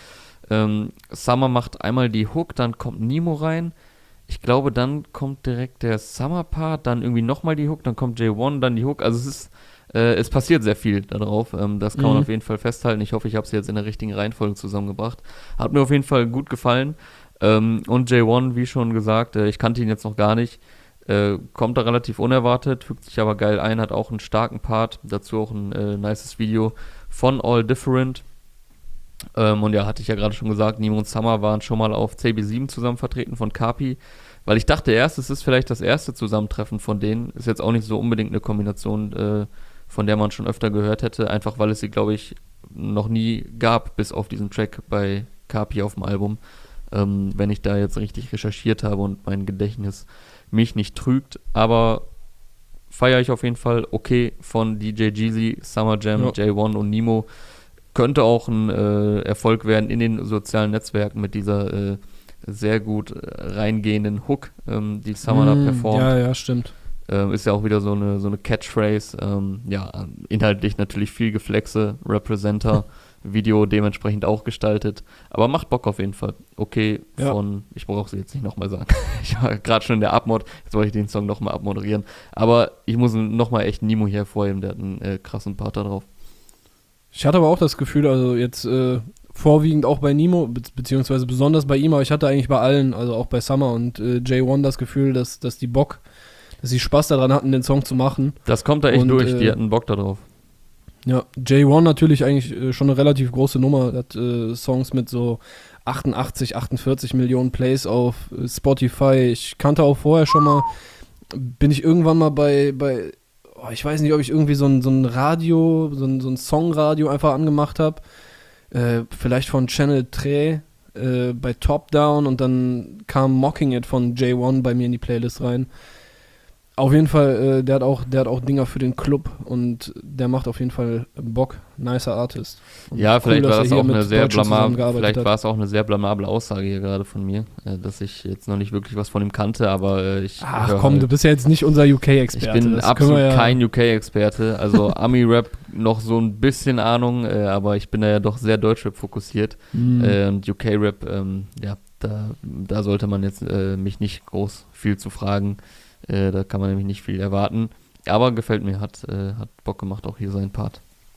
Summer macht einmal die Hook, dann kommt Nemo rein. Ich glaube, dann kommt direkt der Summer-Part, dann irgendwie nochmal die Hook, dann kommt J1, dann die Hook. Also es passiert sehr viel da drauf. Das kann man auf jeden Fall festhalten. Ich hoffe, ich habe es jetzt in der richtigen Reihenfolge zusammengebracht. Hat mir auf jeden Fall gut gefallen. Und J1, wie schon gesagt, ich kannte ihn jetzt noch gar nicht. Kommt da relativ unerwartet, fügt sich aber geil ein, hat auch einen starken Part. Dazu auch ein nices Video von All Different. Und ja, hatte ich ja gerade schon gesagt, Nemo und Summer waren schon mal auf CB7 zusammen vertreten von Kapi, weil ich dachte erst, es ist vielleicht das erste Zusammentreffen von denen. Ist jetzt auch nicht so unbedingt eine Kombination, von der man schon öfter gehört hätte, einfach weil es sie, glaube ich, noch nie gab, bis auf diesen Track bei Kapi auf dem Album. Wenn ich da jetzt richtig recherchiert habe und mein Gedächtnis mich nicht trügt, aber feiere ich auf jeden Fall. Okay, von DJ Jeezy, Summer Jam, J1 und Nemo. Könnte auch ein Erfolg werden in den sozialen Netzwerken mit dieser sehr gut reingehenden Hook, die Summer da performt. Ja, stimmt. Ist ja auch wieder so eine Catchphrase. Inhaltlich natürlich viel Geflexe, Representer, Video dementsprechend auch gestaltet. Aber macht Bock auf jeden Fall. Okay, ich brauche sie jetzt nicht nochmal sagen. Ich war gerade schon in der Abmod, jetzt wollte ich den Song nochmal abmoderieren. Aber ich muss nochmal echt Nemo hier hervorheben, der hat einen krassen Part da drauf. Ich hatte aber auch das Gefühl, also jetzt vorwiegend auch bei Nemo, beziehungsweise besonders bei ihm, aber ich hatte eigentlich bei allen, also auch bei Summer und J1 das Gefühl, dass sie Spaß daran hatten, den Song zu machen. Das kommt da echt durch, die hatten Bock darauf. Ja, J1 natürlich eigentlich schon eine relativ große Nummer, hat Songs mit so 88, 48 Millionen Plays auf Spotify. Ich kannte auch vorher schon mal, bin ich irgendwann mal bei ich weiß nicht, ob ich irgendwie so ein Radio, so ein Songradio einfach angemacht habe. Vielleicht von Channel 3 bei Top Down und dann kam Mocking It von J1 bei mir in die Playlist rein. Auf jeden Fall, der hat auch Dinger für den Club und der macht auf jeden Fall Bock. Nicer Artist. Und ja, vielleicht cool, war das auch eine sehr blamable blamable Aussage hier gerade von mir, dass ich jetzt noch nicht wirklich was von ihm kannte, aber Ach komm, du bist ja jetzt nicht unser UK-Experte. Ich bin absolut kein UK-Experte, also Ami-Rap noch so ein bisschen Ahnung, aber ich bin da ja doch sehr Deutschrap fokussiert und UK-Rap, da sollte man jetzt mich nicht groß viel zu fragen. Da kann man nämlich nicht viel erwarten. Aber gefällt mir, hat Bock gemacht, auch hier sein Part.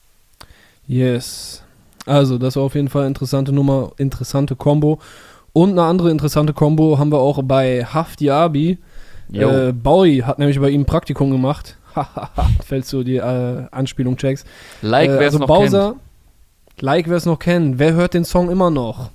Yes. Also, das war auf jeden Fall eine interessante Nummer, interessante Kombo. Und eine andere interessante Kombo haben wir auch bei Hafti Abi. Bowie hat nämlich bei ihm ein Praktikum gemacht. Fällst du die Anspielung checkst. Like, wer es also noch Bowser, kennt. Like, wer es noch kennt. Wer hört den Song immer noch?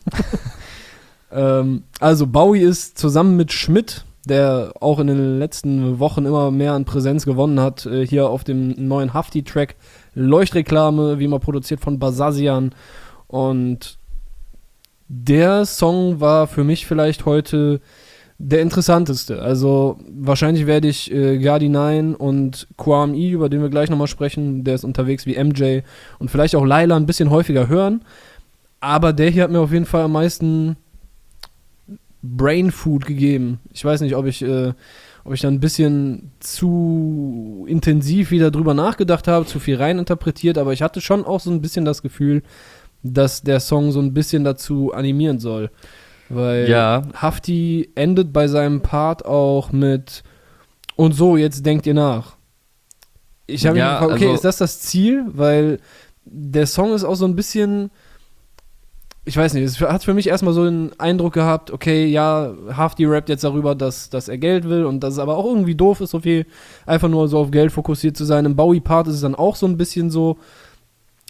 Also, Bowie ist zusammen mit Schmidt, der auch in den letzten Wochen immer mehr an Präsenz gewonnen hat, hier auf dem neuen Hafti-Track Leuchtreklame, wie immer produziert von Basazian. Und der Song war für mich vielleicht heute der interessanteste. Also wahrscheinlich werde ich Gardi 9 und Kwame E, über den wir gleich nochmal sprechen, der ist unterwegs wie MJ, und vielleicht auch Laila ein bisschen häufiger hören. Aber der hier hat mir auf jeden Fall am meisten Brain Food gegeben. Ich weiß nicht, ob ich da ein bisschen zu intensiv wieder drüber nachgedacht habe, zu viel reininterpretiert, aber ich hatte schon auch so ein bisschen das Gefühl, dass der Song so ein bisschen dazu animieren soll. Weil Hafti endet bei seinem Part auch mit "Und so, jetzt denkt ihr nach". Ich habe mich gefragt, okay, ist das Ziel? Weil der Song ist auch so ein bisschen, ich weiß nicht, es hat für mich erstmal so den Eindruck gehabt, okay, ja, Hafti rappt jetzt darüber, dass er Geld will und dass es aber auch irgendwie doof ist, so viel einfach nur so auf Geld fokussiert zu sein. Im Bowie-Part ist es dann auch so ein bisschen so,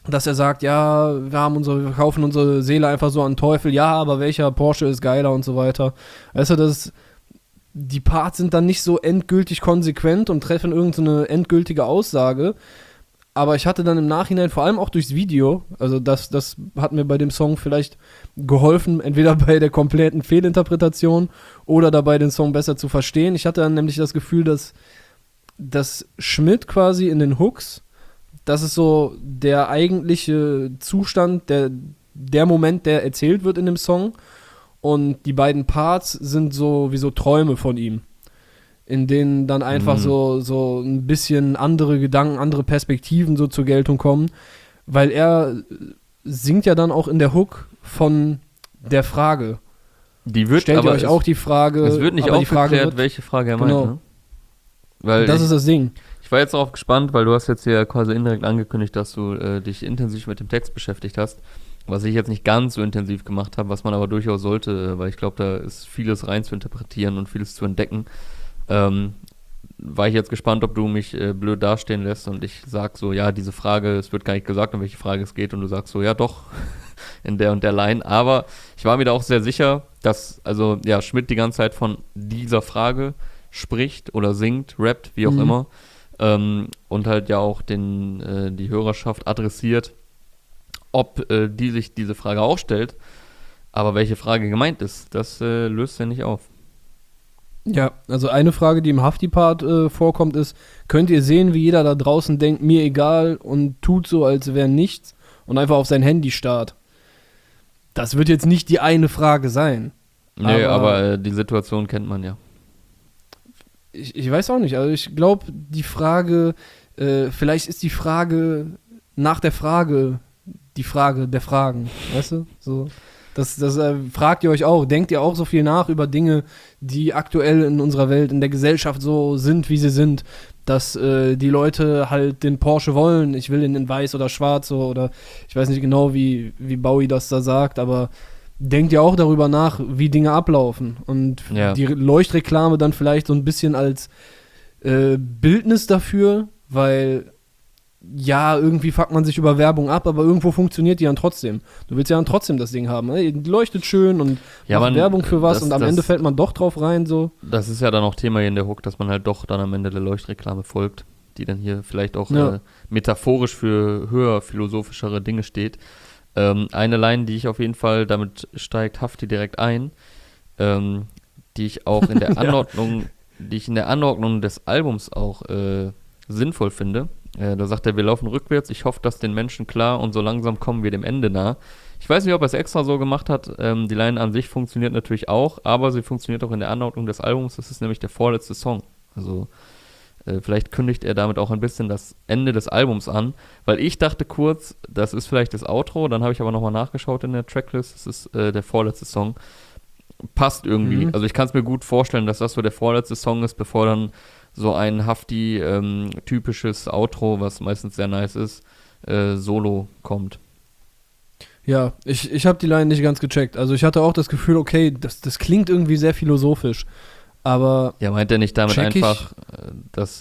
dass er sagt, ja, wir kaufen unsere Seele einfach so an den Teufel, ja, aber welcher Porsche ist geiler und so weiter. Weißt du, die Parts sind dann nicht so endgültig konsequent und treffen irgendeine endgültige Aussage. Aber ich hatte dann im Nachhinein, vor allem auch durchs Video, also das hat mir bei dem Song vielleicht geholfen, entweder bei der kompletten Fehlinterpretation oder dabei, den Song besser zu verstehen. Ich hatte dann nämlich das Gefühl, dass Schmidt quasi in den Hooks, das ist so der eigentliche Zustand, der Moment, der erzählt wird in dem Song. Und die beiden Parts sind so wie so Träume von ihm, in denen dann einfach so ein bisschen andere Gedanken, andere Perspektiven so zur Geltung kommen. Weil er singt ja dann auch in der Hook von der Frage. Stellt ihr euch auch die Frage. Es wird nicht aufgeklärt, welche Frage er meint. Genau. Ne? Weil das ist das Ding. Ich war jetzt auch gespannt, weil du hast jetzt hier quasi indirekt angekündigt, dass du dich intensiv mit dem Text beschäftigt hast, was ich jetzt nicht ganz so intensiv gemacht habe, was man aber durchaus sollte, weil ich glaube, da ist vieles rein zu interpretieren und vieles zu entdecken. War ich jetzt gespannt, ob du mich blöd dastehen lässt und ich sag so, ja, diese Frage, es wird gar nicht gesagt, um welche Frage es geht und du sagst so, ja doch, in der und der Line, aber ich war mir da auch sehr sicher, dass, also ja, Schmidt die ganze Zeit von dieser Frage spricht oder singt, rappt, wie auch immer, und halt ja auch die Hörerschaft adressiert, ob die sich diese Frage auch stellt, aber welche Frage gemeint ist, das löst er nicht auf. Ja, also eine Frage, die im Hafti-Part vorkommt, ist, könnt ihr sehen, wie jeder da draußen denkt, mir egal und tut so, als wäre nichts und einfach auf sein Handy starrt. Das wird jetzt nicht die eine Frage sein. Nee, aber die Situation kennt man ja. Ich weiß auch nicht, also ich glaube, die Frage, vielleicht ist die Frage nach der Frage die Frage der Fragen, weißt du? So. Das fragt ihr euch auch. Denkt ihr auch so viel nach über Dinge, die aktuell in unserer Welt, in der Gesellschaft so sind, wie sie sind, dass die Leute halt den Porsche wollen, ich will ihn in weiß oder schwarz so, oder ich weiß nicht genau, wie Bowie das da sagt, aber denkt ihr auch darüber nach, wie Dinge ablaufen und die Leuchtreklame dann vielleicht so ein bisschen als Bildnis dafür, weil ja, irgendwie fuckt man sich über Werbung ab, aber irgendwo funktioniert die dann trotzdem. Du willst ja dann trotzdem das Ding haben. Die leuchtet schön und macht Werbung für was und am Ende fällt man doch drauf rein. So. Das ist ja dann auch Thema hier in der Hook, dass man halt doch dann am Ende der Leuchtreklame folgt, die dann hier vielleicht auch metaphorisch für höher philosophischere Dinge steht. Eine Line, die ich auf jeden Fall, damit steigt Hafti direkt ein, die ich auch in der Anordnung, die ich in der Anordnung des Albums auch sinnvoll finde. Da sagt er, wir laufen rückwärts, ich hoffe, dass den Menschen klar und so langsam kommen wir dem Ende nah. Ich weiß nicht, ob er es extra so gemacht hat, die Line an sich funktioniert natürlich auch, aber sie funktioniert auch in der Anordnung des Albums, das ist nämlich der vorletzte Song. Also vielleicht kündigt er damit auch ein bisschen das Ende des Albums an, weil ich dachte kurz, das ist vielleicht das Outro, dann habe ich aber nochmal nachgeschaut in der Tracklist, das ist der vorletzte Song. Passt irgendwie, also ich kann es mir gut vorstellen, dass das so der vorletzte Song ist, bevor dann so ein Hafti-typisches Outro, was meistens sehr nice ist, solo kommt. Ja, ich habe die Line nicht ganz gecheckt. Also ich hatte auch das Gefühl, okay, das klingt irgendwie sehr philosophisch, aber ja, meint er nicht damit einfach, dass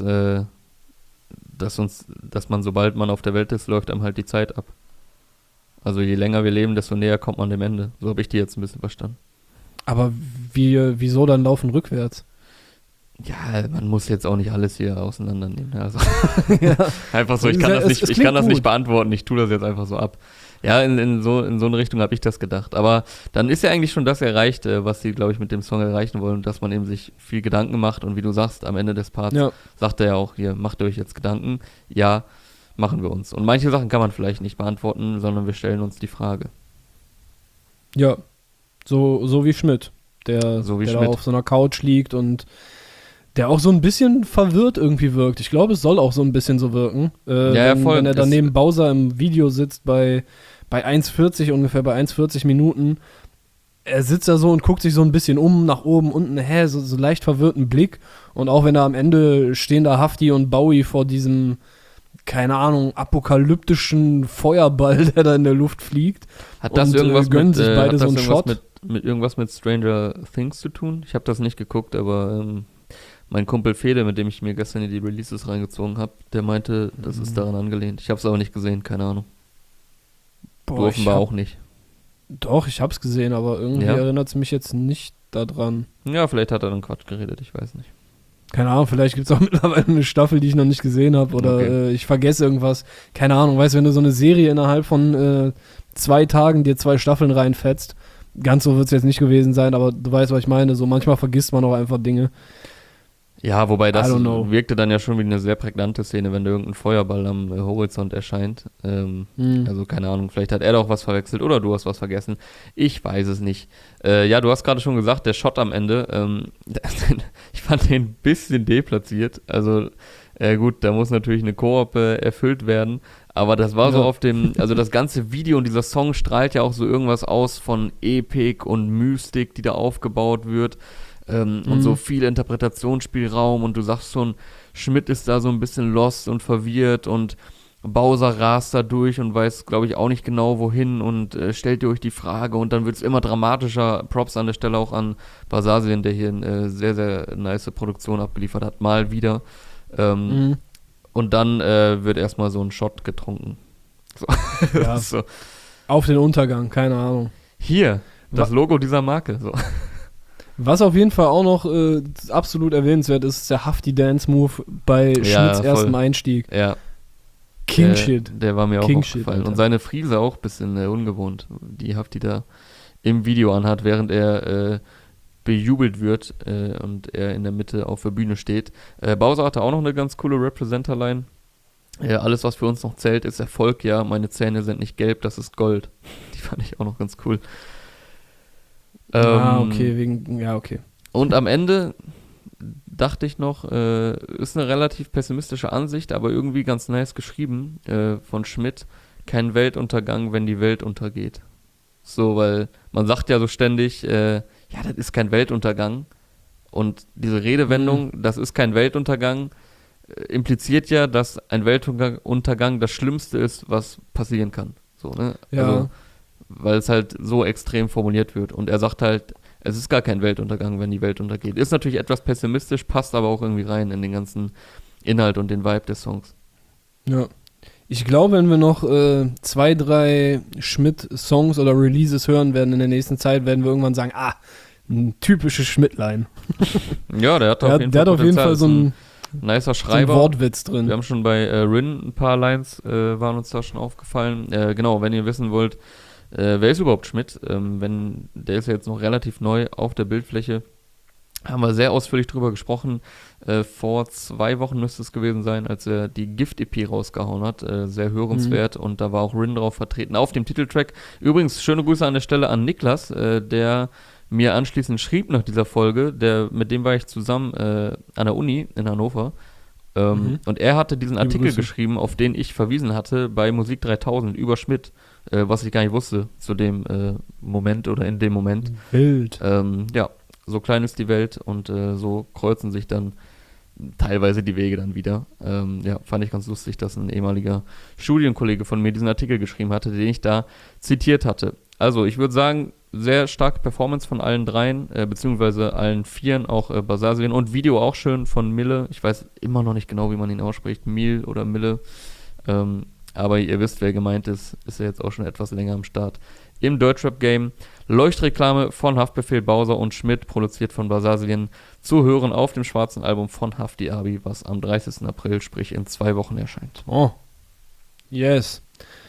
man, sobald man auf der Welt ist, läuft einem halt die Zeit ab. Also je länger wir leben, desto näher kommt man dem Ende. So habe ich die jetzt ein bisschen verstanden. Aber wieso dann laufen rückwärts? Ja, man muss jetzt auch nicht alles hier auseinandernehmen. Also einfach so, ich kann das nicht beantworten, ich tue das jetzt einfach so ab. Ja, in so eine Richtung habe ich das gedacht. Aber dann ist ja eigentlich schon das erreicht, was sie, glaube ich, mit dem Song erreichen wollen, dass man eben sich viel Gedanken macht und wie du sagst, am Ende des Parts sagt er ja auch, hier, macht ihr euch jetzt Gedanken? Ja, machen wir uns. Und manche Sachen kann man vielleicht nicht beantworten, sondern wir stellen uns die Frage. Ja, so wie Schmidt, der da auf so einer Couch liegt und der auch so ein bisschen verwirrt irgendwie wirkt. Ich glaube, es soll auch so ein bisschen so wirken. Wenn er dann neben Bowser im Video sitzt bei 1,40 ungefähr, bei 1,40 Minuten. Er sitzt da so und guckt sich so ein bisschen nach oben, unten, so leicht verwirrten Blick. Und auch wenn er am Ende stehen da Hafti und Bowie vor diesem, keine Ahnung, apokalyptischen Feuerball, der da in der Luft fliegt. Hat das irgendwas gönnen sich beide so einen Shot? Mit irgendwas mit Stranger Things zu tun? Ich habe das nicht geguckt, aber mein Kumpel Fede, mit dem ich mir gestern die Releases reingezogen habe, der meinte, das ist daran angelehnt. Ich habe es aber nicht gesehen, keine Ahnung. Du offenbar auch nicht. Doch, ich hab's gesehen, aber irgendwie erinnert es mich jetzt nicht daran. Ja, vielleicht hat er dann Quatsch geredet, ich weiß nicht. Keine Ahnung, vielleicht gibt es auch mittlerweile eine Staffel, die ich noch nicht gesehen habe oder ich vergesse irgendwas. Keine Ahnung, weißt du, wenn du so eine Serie innerhalb von 2 Tagen dir 2 Staffeln reinfetzt, ganz so wird es jetzt nicht gewesen sein, aber du weißt, was ich meine. So manchmal vergisst man auch einfach Dinge. Ja, wobei das wirkte dann ja schon wie eine sehr prägnante Szene, wenn da irgendein Feuerball am Horizont erscheint. Also keine Ahnung, vielleicht hat er doch was verwechselt oder du hast was vergessen. Ich weiß es nicht. Ja, du hast gerade schon gesagt, der Shot am Ende, ich fand den ein bisschen deplatziert. Also gut, da muss natürlich eine Koop erfüllt werden. Aber das war so auf dem, also das ganze Video und dieser Song strahlt ja auch so irgendwas aus von Epik und Mystik, die da aufgebaut wird. Und so viel Interpretationsspielraum und du sagst schon, Schmidt ist da so ein bisschen lost und verwirrt und Bowser rast da durch und weiß, glaube ich, auch nicht genau wohin und stellt dir euch die Frage und dann wird es immer dramatischer. Props an der Stelle auch an Basarsien, der hier eine sehr, sehr nice Produktion abgeliefert hat, mal wieder. Und dann wird erstmal so ein Shot getrunken. So. Ja, so. Auf den Untergang, keine Ahnung. Hier, das Logo dieser Marke. So. Was auf jeden Fall auch noch absolut erwähnenswert ist, der Hafti Dance Move bei Schmidts erstem Einstieg. Ja. King Shit. Der war mir auch aufgefallen. Und seine Frise auch ein bisschen ungewohnt, die Hafti da im Video anhat, während er bejubelt wird und er in der Mitte auf der Bühne steht. Bowser hatte auch noch eine ganz coole Representer-Line. Alles, was für uns noch zählt, ist Erfolg. Ja, meine Zähne sind nicht gelb, das ist Gold. Die fand ich auch noch ganz cool. Okay. Und am Ende dachte ich noch, ist eine relativ pessimistische Ansicht, aber irgendwie ganz nice geschrieben von Schmidt. Kein Weltuntergang, wenn die Welt untergeht. So, weil man sagt ja so ständig, das ist kein Weltuntergang. Und diese Redewendung, das ist kein Weltuntergang, impliziert ja, dass ein Weltuntergang das Schlimmste ist, was passieren kann. So, ne? Ja. Also, weil es halt so extrem formuliert wird. Und er sagt halt, es ist gar kein Weltuntergang, wenn die Welt untergeht. Ist natürlich etwas pessimistisch, passt aber auch irgendwie rein in den ganzen Inhalt und den Vibe des Songs. Ja. Ich glaube, wenn wir noch 2, 3 Schmidt-Songs oder Releases hören werden in der nächsten Zeit, werden wir irgendwann sagen, ein typisches Schmidt-Line. Ja, der hat auf jeden Fall so ein nicer Schreiber. So ein Wortwitz drin. Wir haben schon bei Rin ein paar Lines, waren uns da schon aufgefallen. Genau, wenn ihr wissen wollt, wer ist überhaupt Schmidt? Der ist ja jetzt noch relativ neu auf der Bildfläche. Haben wir sehr ausführlich drüber gesprochen. Vor 2 Wochen müsste es gewesen sein, als er die Gift-EP rausgehauen hat. Sehr hörenswert und da war auch Rin drauf vertreten auf dem Titeltrack. Übrigens, schöne Grüße an der Stelle an Niklas, der mir anschließend schrieb nach dieser Folge. Mit dem war ich zusammen an der Uni in Hannover. Und er hatte diesen Artikel geschrieben, auf den ich verwiesen hatte bei Musik 3000 über Schmidt, was ich gar nicht wusste zu dem Moment oder in dem Moment. Wild. So klein ist die Welt und so kreuzen sich dann teilweise die Wege dann wieder. Fand ich ganz lustig, dass ein ehemaliger Studienkollege von mir diesen Artikel geschrieben hatte, den ich da zitiert hatte. Also ich würde sagen, sehr starke Performance von allen dreien, beziehungsweise allen vieren, auch Basarsien und Video auch schön von Mille. Ich weiß immer noch nicht genau, wie man ihn ausspricht, Mil oder Mille. Aber ihr wisst, wer gemeint ist er jetzt auch schon etwas länger am Start. Im Deutschrap-Game Leuchtreklame von Haftbefehl, Bowser und Schmidt, produziert von Basarsien, zu hören auf dem schwarzen Album von Hafti Abi, was am 30. April, sprich in 2 Wochen erscheint. Oh, yes.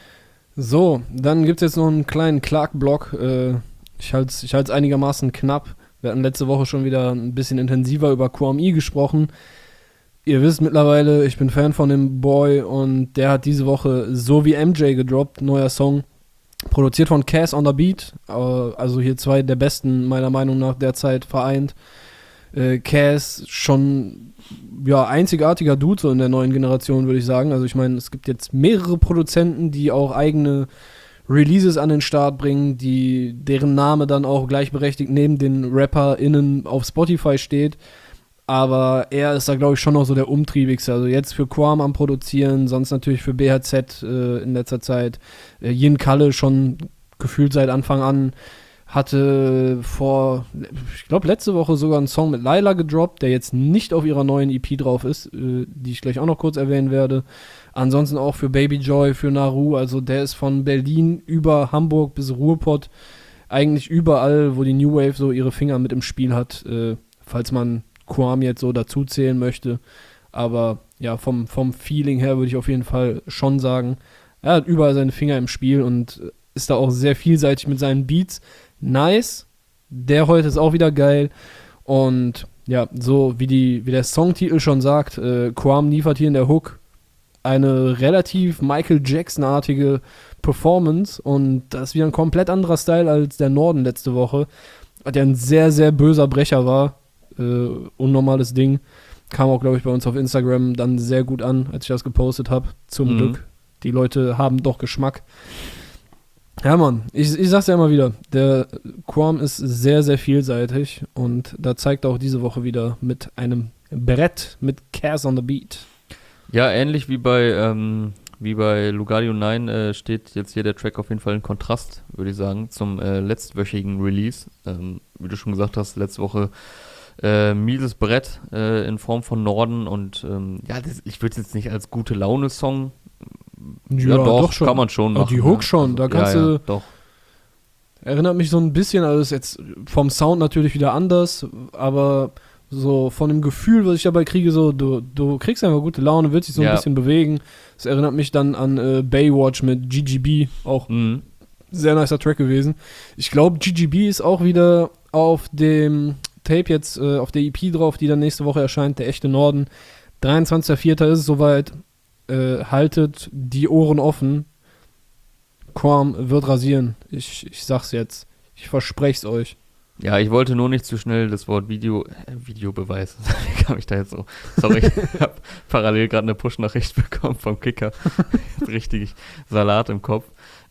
So, dann gibt es jetzt noch einen kleinen Clark-Block. Ich halte es einigermaßen knapp. Wir hatten letzte Woche schon wieder ein bisschen intensiver über QMI gesprochen. Ihr wisst mittlerweile, ich bin Fan von dem Boy und der hat diese Woche So wie MJ gedroppt, neuer Song. Produziert von Cass on the Beat, also hier 2 der besten meiner Meinung nach derzeit vereint. Cass schon einzigartiger Dude so in der neuen Generation, würde ich sagen. Also ich meine, es gibt jetzt mehrere Produzenten, die auch eigene Releases an den Start bringen, deren Name dann auch gleichberechtigt neben den RapperInnen auf Spotify steht. Aber er ist da, glaube ich, schon noch so der umtriebigste. Also jetzt für Quam am Produzieren, sonst natürlich für BHZ in letzter Zeit. Yin Kalle schon gefühlt seit Anfang an. hatte ich glaube, letzte Woche sogar einen Song mit Laila gedroppt, der jetzt nicht auf ihrer neuen EP drauf ist, die ich gleich auch noch kurz erwähnen werde. Ansonsten auch für Baby Joy, für Naru, also der ist von Berlin über Hamburg bis Ruhrpott, eigentlich überall, wo die New Wave so ihre Finger mit im Spiel hat, falls man Quam jetzt so dazu zählen möchte. Aber ja, vom Feeling her würde ich auf jeden Fall schon sagen, er hat überall seine Finger im Spiel und ist da auch sehr vielseitig mit seinen Beats. Nice. Der heute ist auch wieder geil. Und ja, so wie der Songtitel schon sagt, Quam liefert hier in der Hook eine relativ Michael Jackson-artige Performance. Und das ist wieder ein komplett anderer Style als der Norden letzte Woche. Der ein sehr, sehr böser Brecher war. Unnormales Ding. Kam auch, glaube ich, bei uns auf Instagram dann sehr gut an, als ich das gepostet habe. Zum Glück. Die Leute haben doch Geschmack. Ja, Mann, ich sag's ja immer wieder, der Quam ist sehr, sehr vielseitig und da zeigt er auch diese Woche wieder mit einem Brett mit Cass on the Beat. Ja, ähnlich wie bei Lugardio 9 steht jetzt hier der Track auf jeden Fall in Kontrast, würde ich sagen, zum letztwöchigen Release. Wie du schon gesagt hast, letzte Woche mieses Brett in Form von Norden und ich würde es jetzt nicht als gute Laune-Song. Ja, doch schon. Kann man schon machen. Die Hook schon, da kannst du. Doch. Erinnert mich so ein bisschen, also ist jetzt vom Sound natürlich wieder anders, aber so von dem Gefühl, was ich dabei kriege, so du kriegst einfach gute Laune, willst dich so ein bisschen bewegen. Das erinnert mich dann an Baywatch mit GGB, auch sehr nicer Track gewesen. Ich glaube, GGB ist auch wieder auf dem Tape jetzt, auf der EP drauf, die dann nächste Woche erscheint, der echte Norden. 23.04. ist es soweit. Haltet die Ohren offen. Quam wird rasieren. Ich sag's jetzt. Ich versprech's euch. Ja, ich wollte nur nicht zu schnell das Wort Videobeweis. Wie kam ich da jetzt so? Sorry, ich habe parallel gerade eine Push-Nachricht bekommen vom Kicker. Richtig Salat im Kopf.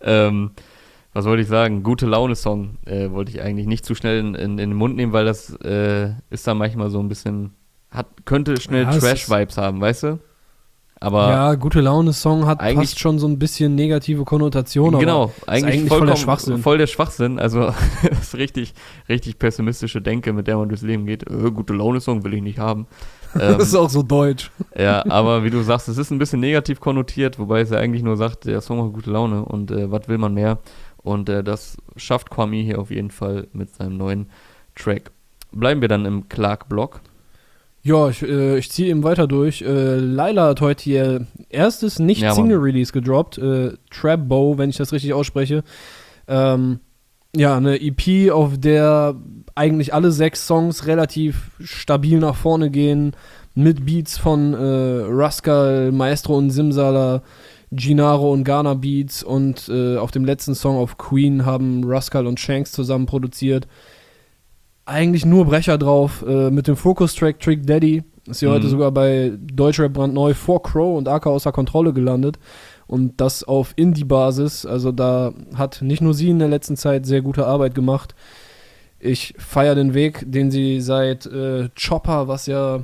Was wollte ich sagen? Gute Laune-Song wollte ich eigentlich nicht zu schnell in den Mund nehmen, weil das ist da manchmal so ein bisschen, könnte schnell Trash-Vibes haben, weißt du? Aber ja, gute Laune-Song hat fast schon so ein bisschen negative Konnotationen. Genau, eigentlich voll der Schwachsinn. Voll der Schwachsinn. Also das ist richtig pessimistische Denke, mit der man durchs Leben geht. Gute Laune-Song will ich nicht haben. Das ist auch so deutsch. Ja, aber wie du sagst, es ist ein bisschen negativ konnotiert, wobei es ja eigentlich nur sagt, der Song hat gute Laune und was will man mehr? Und das schafft Kwame hier auf jeden Fall mit seinem neuen Track. Bleiben wir dann im Clark-Block. Ja, ich ziehe eben weiter durch. Laila hat heute ihr erstes Nicht-Single-Release gedroppt. Trap Bow, wenn ich das richtig ausspreche. Eine EP, auf der eigentlich alle 6 Songs relativ stabil nach vorne gehen. Mit Beats von Rascal, Maestro und Simsala, Gennaro und Ghana Beats. Und auf dem letzten Song auf Queen haben Rascal und Shanks zusammen produziert. Eigentlich nur Brecher drauf, mit dem Focus-Track Trick Daddy. Ist hier heute sogar bei Deutschrap brandneu vor Crow und AK außer Kontrolle gelandet. Und das auf Indie-Basis. Also da hat nicht nur sie in der letzten Zeit sehr gute Arbeit gemacht. Ich feiere den Weg, den sie seit Chopper, was ja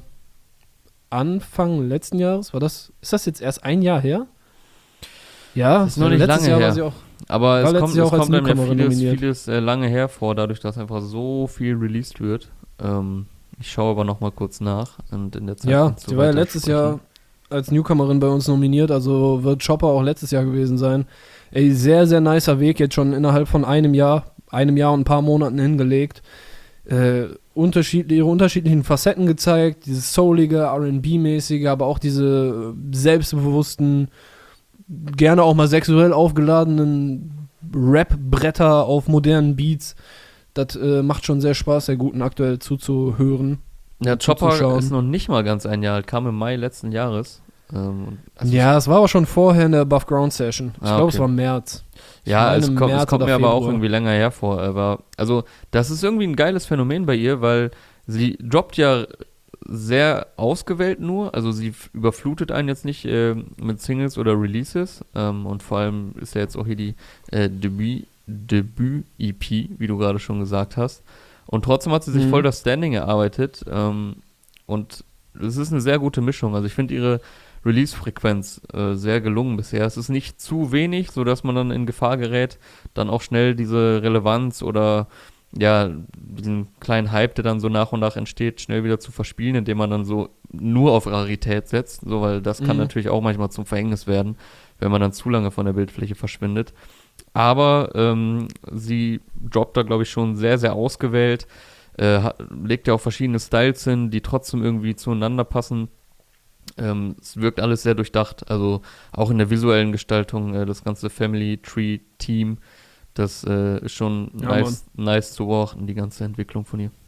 Anfang letzten Jahres, ist das jetzt erst ein Jahr her? Ja, das ist noch nicht lange Jahr her. War sie auch, aber es kommt dann ja nominiert. vieles lange hervor, dadurch, dass einfach so viel released wird. Ich schaue aber noch mal kurz nach. Und in der Zeit ja, sie war ja letztes Jahr als Newcomerin bei uns nominiert, also wird Chopper auch letztes Jahr gewesen sein. Ey, sehr, sehr nicer Weg, jetzt schon innerhalb von einem Jahr und ein paar Monaten hingelegt. Ihre unterschiedlichen Facetten gezeigt, dieses soulige, R&B-mäßige, aber auch diese selbstbewussten, gerne auch mal sexuell aufgeladenen Rap-Bretter auf modernen Beats. Das macht schon sehr Spaß, der Guten aktuell zuzuhören. Ja, Chopper ist noch nicht mal ganz ein Jahr alt, kam im Mai letzten Jahres. Es war aber schon vorher in der Above Ground Session. Ich glaube, es war März. Ja, es kommt mir aber auch irgendwie länger hervor. Aber, also, das ist irgendwie ein geiles Phänomen bei ihr, weil sie droppt ja sehr ausgewählt nur, also sie überflutet einen jetzt nicht mit Singles oder Releases und vor allem ist ja jetzt auch hier die Debüt-EP, wie du gerade schon gesagt hast, und trotzdem hat sie sich voll das Standing erarbeitet und es ist eine sehr gute Mischung, also ich finde ihre Release-Frequenz sehr gelungen bisher. Es ist nicht zu wenig, sodass man dann in Gefahr gerät, dann auch schnell diese Relevanz oder ja, diesen kleinen Hype, der dann so nach und nach entsteht, schnell wieder zu verspielen, indem man dann so nur auf Rarität setzt, so, weil das kann natürlich auch manchmal zum Verhängnis werden, wenn man dann zu lange von der Bildfläche verschwindet. Aber sie droppt da, glaube ich, schon sehr, sehr ausgewählt, legt ja auch verschiedene Styles hin, die trotzdem irgendwie zueinander passen. Es wirkt alles sehr durchdacht, also auch in der visuellen Gestaltung, das ganze Family Tree Team, das ist schon nice zu beobachten, die ganze Entwicklung von ihr.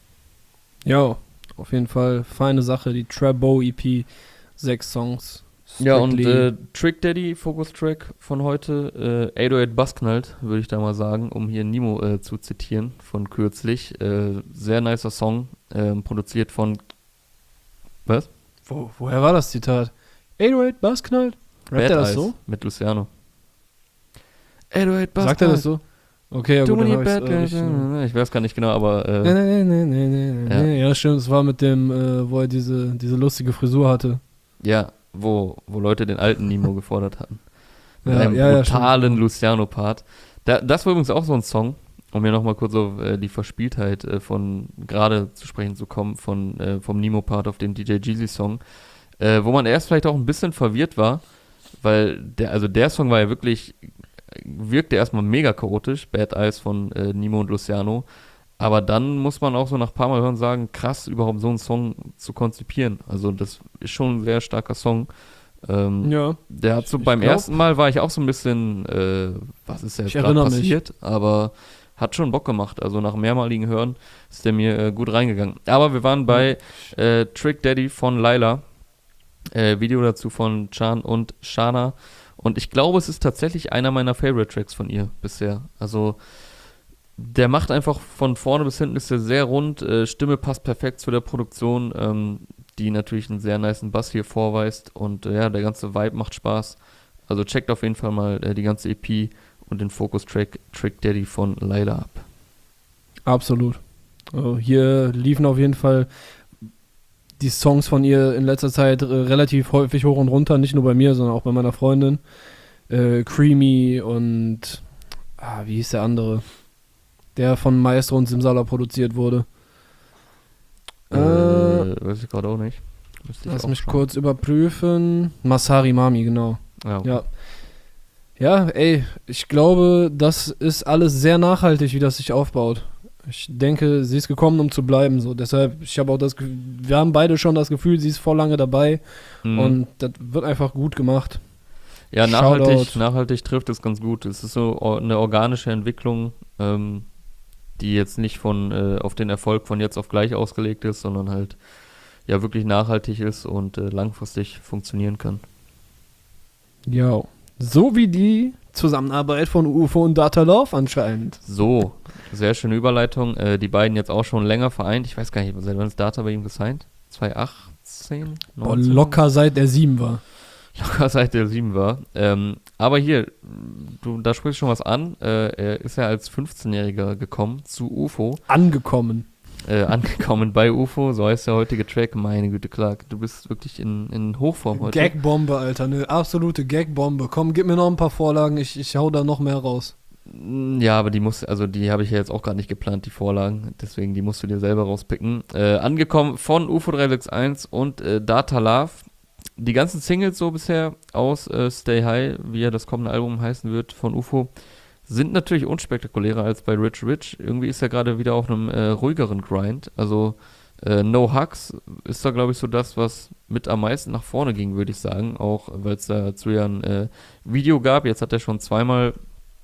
Ja, auf jeden Fall feine Sache, die Trabo EP, 6 Songs. Ja, und Trick Daddy, Focus-Track von heute, 808 Busknallt, würde ich da mal sagen, um hier Nemo zu zitieren von kürzlich. Sehr nicer Song, produziert von, was? Woher war das Zitat? 808 Busknallt? Rappt er das so? Mit Luciano. 808 Busknallt. Sagt er das so? Okay, ja gut, dann ich weiß gar nicht genau, aber ja, stimmt, es war mit dem, wo er diese lustige Frisur hatte. Ja, wo Leute den alten Nemo gefordert hatten. Mit Ja, einem ja, brutalen Luciano-Part. Das war übrigens auch so ein Song, um hier nochmal kurz auf die Verspieltheit von gerade zu sprechen zu kommen, vom Nemo-Part auf den DJ Jeezy-Song, wo man erst vielleicht auch ein bisschen verwirrt war, weil der Song war ja wirklich, wirkte erstmal mega chaotisch, Bad Eyes von Nemo und Luciano, aber dann muss man auch so nach ein paar Mal hören sagen, krass, überhaupt so einen Song zu konzipieren. Also das ist schon ein sehr starker Song. Ja. Der hat so beim ersten Mal war ich auch so ein bisschen, was ist jetzt gerade passiert, aber hat schon Bock gemacht. Also nach mehrmaligen Hören ist der mir gut reingegangen. Aber wir waren bei Trick Daddy von Laila. Video dazu von Can und Shana. Und ich glaube, es ist tatsächlich einer meiner Favorite Tracks von ihr bisher. Also der macht einfach von vorne bis hinten, ist der sehr rund. Stimme passt perfekt zu der Produktion, die natürlich einen sehr nicen Bass hier vorweist. Und ja, der ganze Vibe macht Spaß. Also checkt auf jeden Fall mal die ganze EP und den Focus-Track Trick Daddy von Laila ab. Absolut. Also hier liefen auf jeden Fall die Songs von ihr in letzter Zeit relativ häufig hoch und runter. Nicht nur bei mir, sondern auch bei meiner Freundin. Creamy und wie hieß der andere? Der von Maestro und Simsala produziert wurde. Weiß ich gerade auch nicht. Lass mich kurz überprüfen. Masari Mami, genau. Ja. Ja, ey, ich glaube, das ist alles sehr nachhaltig, wie das sich aufbaut. Ich denke, sie ist gekommen, um zu bleiben. So. Deshalb, wir haben beide schon das Gefühl, sie ist voll lange dabei und das wird einfach gut gemacht. Ja, nachhaltig trifft es ganz gut. Es ist so eine organische Entwicklung, die jetzt nicht auf den Erfolg von jetzt auf gleich ausgelegt ist, sondern halt ja wirklich nachhaltig ist und langfristig funktionieren kann. Ja, so wie die Zusammenarbeit von UFO und Data Love anscheinend. So, sehr schöne Überleitung. Die beiden jetzt auch schon länger vereint. Ich weiß gar nicht, seit wann ist Data bei ihm gesigned? 2018? 19? Locker seit er 7 war. Locker seit er 7 war. Aber hier, da sprichst du schon was an. Er ist ja als 15-Jähriger gekommen zu UFO. Angekommen Bei UFO, so heißt der heutige Track. Meine Güte, Clark, du bist wirklich in Hochform heute. Gagbombe, Alter, eine absolute Gagbombe. Komm, gib mir noch ein paar Vorlagen, ich hau da noch mehr raus. Ja, aber die habe ich ja jetzt auch gar nicht geplant, die Vorlagen. Deswegen, die musst du dir selber rauspicken. Angekommen von UFO 361 und Data Love. Die ganzen Singles so bisher aus Stay High, wie ja das kommende Album heißen wird von UFO, sind natürlich unspektakulärer als bei Rich Rich. Irgendwie ist er gerade wieder auf einem ruhigeren Grind. Also No Hugs ist da, glaube ich, so das, was mit am meisten nach vorne ging, würde ich sagen. Auch weil es dazu ja ein Video gab. Jetzt hat er schon zweimal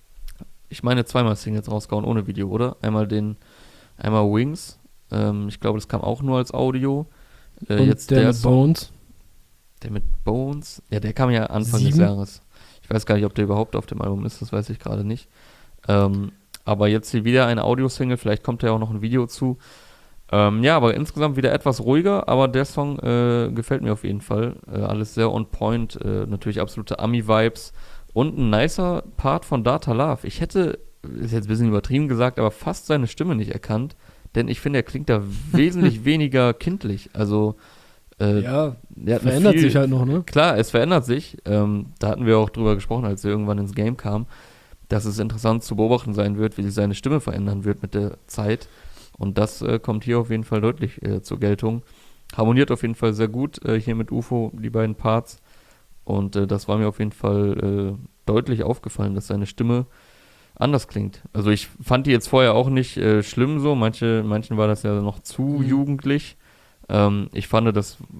Singles rausgehauen ohne Video, oder? Einmal Wings. Ich glaube, das kam auch nur als Audio. Und jetzt der mit Bones. Der mit Bones? Ja, der kam ja Anfang des Jahres. Ich weiß gar nicht, ob der überhaupt auf dem Album ist, das weiß ich gerade nicht. Aber jetzt hier wieder eine Audio-Single, vielleicht kommt da ja auch noch ein Video zu. Ja, aber insgesamt wieder etwas ruhiger, aber der Song gefällt mir auf jeden Fall. Alles sehr on point, natürlich absolute Ami-Vibes und ein nicer Part von Data Love. Ich hätte, ist jetzt ein bisschen übertrieben gesagt, aber fast seine Stimme nicht erkannt, denn ich finde, er klingt da wesentlich weniger kindlich. Also verändert sich halt noch, ne? Klar, es verändert sich. Da hatten wir auch drüber gesprochen, als er irgendwann ins Game kam, dass es interessant zu beobachten sein wird, wie sich seine Stimme verändern wird mit der Zeit. Und das kommt hier auf jeden Fall deutlich zur Geltung. Harmoniert auf jeden Fall sehr gut hier mit UFO, die beiden Parts. Und das war mir auf jeden Fall deutlich aufgefallen, dass seine Stimme anders klingt. Also ich fand die jetzt vorher auch nicht schlimm so. Manchen war das ja noch zu jugendlich. Ich fand,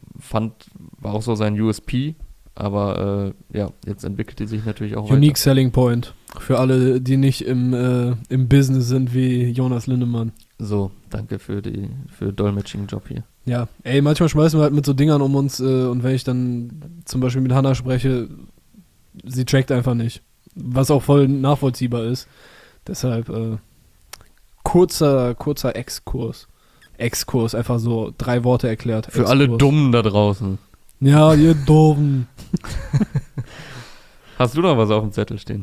war auch so sein USP. Aber jetzt entwickelt die sich natürlich auch Unique weiter. Selling Point. Für alle, die nicht im Business sind wie Jonas Lindemann. So, danke für Dolmetsching-Job hier. Ja, manchmal schmeißen wir halt mit so Dingern um uns und wenn ich dann zum Beispiel mit Hannah spreche, sie checkt einfach nicht. Was auch voll nachvollziehbar ist. Deshalb kurzer Exkurs. Exkurs, einfach so 3 Worte erklärt. Für Exkurs. alle Dummen da draußen. Ja, ihr Doofen. Hast du noch was auf dem Zettel stehen?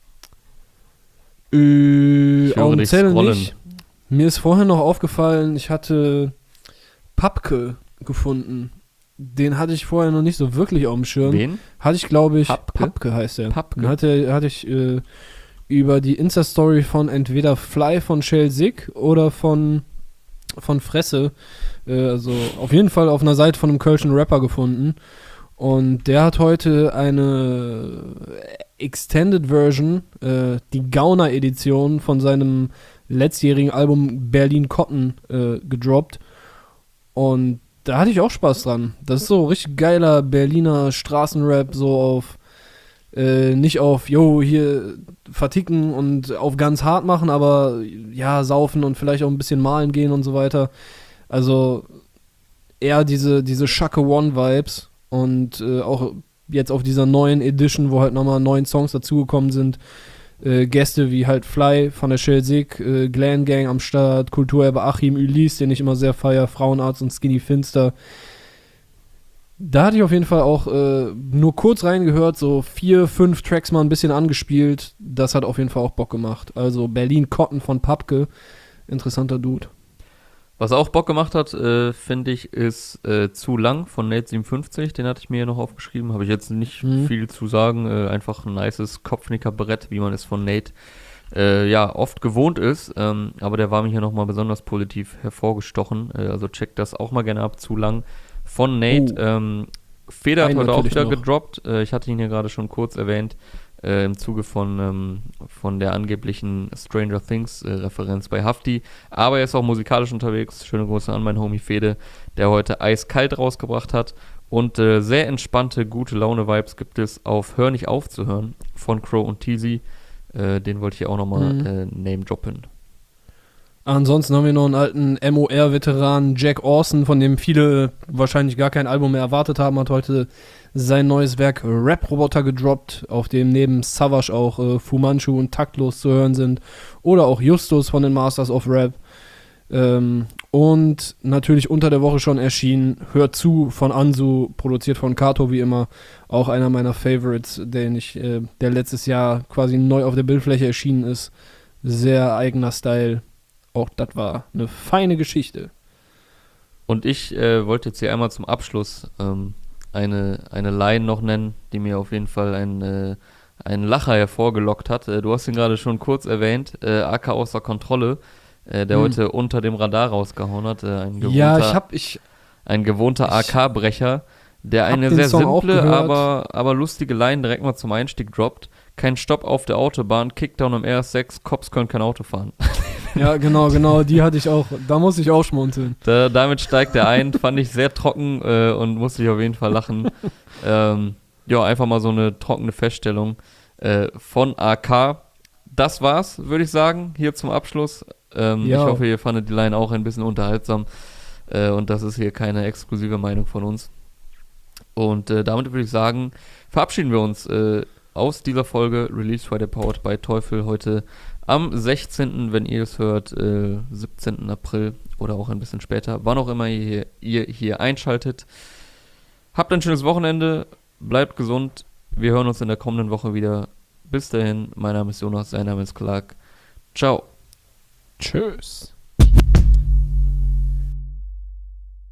Auf dem dich Zettel scrollen. nicht. Mir ist vorher noch aufgefallen, ich hatte Papke gefunden. Den hatte ich vorher noch nicht so wirklich auf dem Schirm. Wen? Hatte ich, glaube ich, Papke? Papke heißt er. Papke? Den hatte ich über die Insta-Story von entweder Fly von Shell Sick oder von Fresse, also auf jeden Fall auf einer Seite von einem kölschen Rapper gefunden. Und der hat heute eine Extended Version, die Gauner-Edition von seinem letztjährigen Album Berlin Cotton gedroppt. Und da hatte ich auch Spaß dran. Das ist so richtig geiler Berliner Straßenrap, so auf nicht auf, hier verticken und auf ganz hart machen, aber ja, saufen und vielleicht auch ein bisschen malen gehen und so weiter. Also eher diese Shaka One-Vibes und auch jetzt auf dieser neuen Edition, wo halt nochmal 9 Songs dazugekommen sind, Gäste wie halt Fly von der Shell Sick, Glam Gang am Start, Kulturerbe Achim, Ulysse, den ich immer sehr feier, Frauenarzt und Skinny Finster. Da hatte ich auf jeden Fall auch nur kurz reingehört, so 4, 5 Tracks mal ein bisschen angespielt. Das hat auf jeden Fall auch Bock gemacht. Also Berlin Cotton von Papke, interessanter Dude. Was auch Bock gemacht hat, finde ich, ist Zu lang von Nate 57. Den hatte ich mir hier noch aufgeschrieben. Habe ich jetzt nicht viel zu sagen. Einfach ein nices Kopfnickerbrett, wie man es von Nate oft gewohnt ist. Aber der war mir hier nochmal besonders positiv hervorgestochen. Also checkt das auch mal gerne ab. Zu lang von Nate. Feder hat heute auch wieder gedroppt. Ich hatte ihn hier gerade schon kurz erwähnt. Im Zuge von der angeblichen Stranger Things Referenz bei Hafti. Aber er ist auch musikalisch unterwegs. Schöne Grüße an meinen Homie Fede, der heute Eiskalt rausgebracht hat. Und sehr entspannte, gute Laune-Vibes gibt es auf Hör nicht auf zu hören von Crow und Teasy. Den wollte ich auch nochmal name-droppen. Ansonsten haben wir noch einen alten MOR-Veteran, Jack Orson, von dem viele wahrscheinlich gar kein Album mehr erwartet haben, hat heute sein neues Werk Rap-Roboter gedroppt, auf dem neben Savage auch Fu Manchu und Taktlos zu hören sind. Oder auch Justus von den Masters of Rap. Und natürlich unter der Woche schon erschienen Hör zu von Ansu, produziert von Kato wie immer. Auch einer meiner Favorites, der letztes Jahr quasi neu auf der Bildfläche erschienen ist. Sehr eigener Style. Auch das war eine feine Geschichte. Und ich wollte jetzt hier einmal zum Abschluss eine Line noch nennen, die mir auf jeden Fall einen Lacher hervorgelockt hat. Du hast ihn gerade schon kurz erwähnt, AK außer Kontrolle, der heute unter dem Radar rausgehauen hat. Ein gewohnter AK-Brecher, der eine sehr simple, aber lustige Line direkt mal zum Einstieg droppt. Kein Stopp auf der Autobahn, Kickdown im RS6, Cops können kein Auto fahren. Ja, genau, die hatte ich auch. Da musste ich auch schmunzeln. Damit steigt er ein, fand ich sehr trocken und musste ich auf jeden Fall lachen. Einfach mal so eine trockene Feststellung von AK. Das war's, würde ich sagen, hier zum Abschluss. Ich hoffe, ihr fandet die Line auch ein bisschen unterhaltsam und das ist hier keine exklusive Meinung von uns. Und damit würde ich sagen, verabschieden wir uns aus dieser Folge Release Friday Powered by Teufel heute am 16., wenn ihr es hört, 17. April oder auch ein bisschen später, wann auch immer ihr hier einschaltet. Habt ein schönes Wochenende, bleibt gesund, wir hören uns in der kommenden Woche wieder. Bis dahin, mein Name ist Jonas, sein Name ist Clark. Ciao. Tschüss.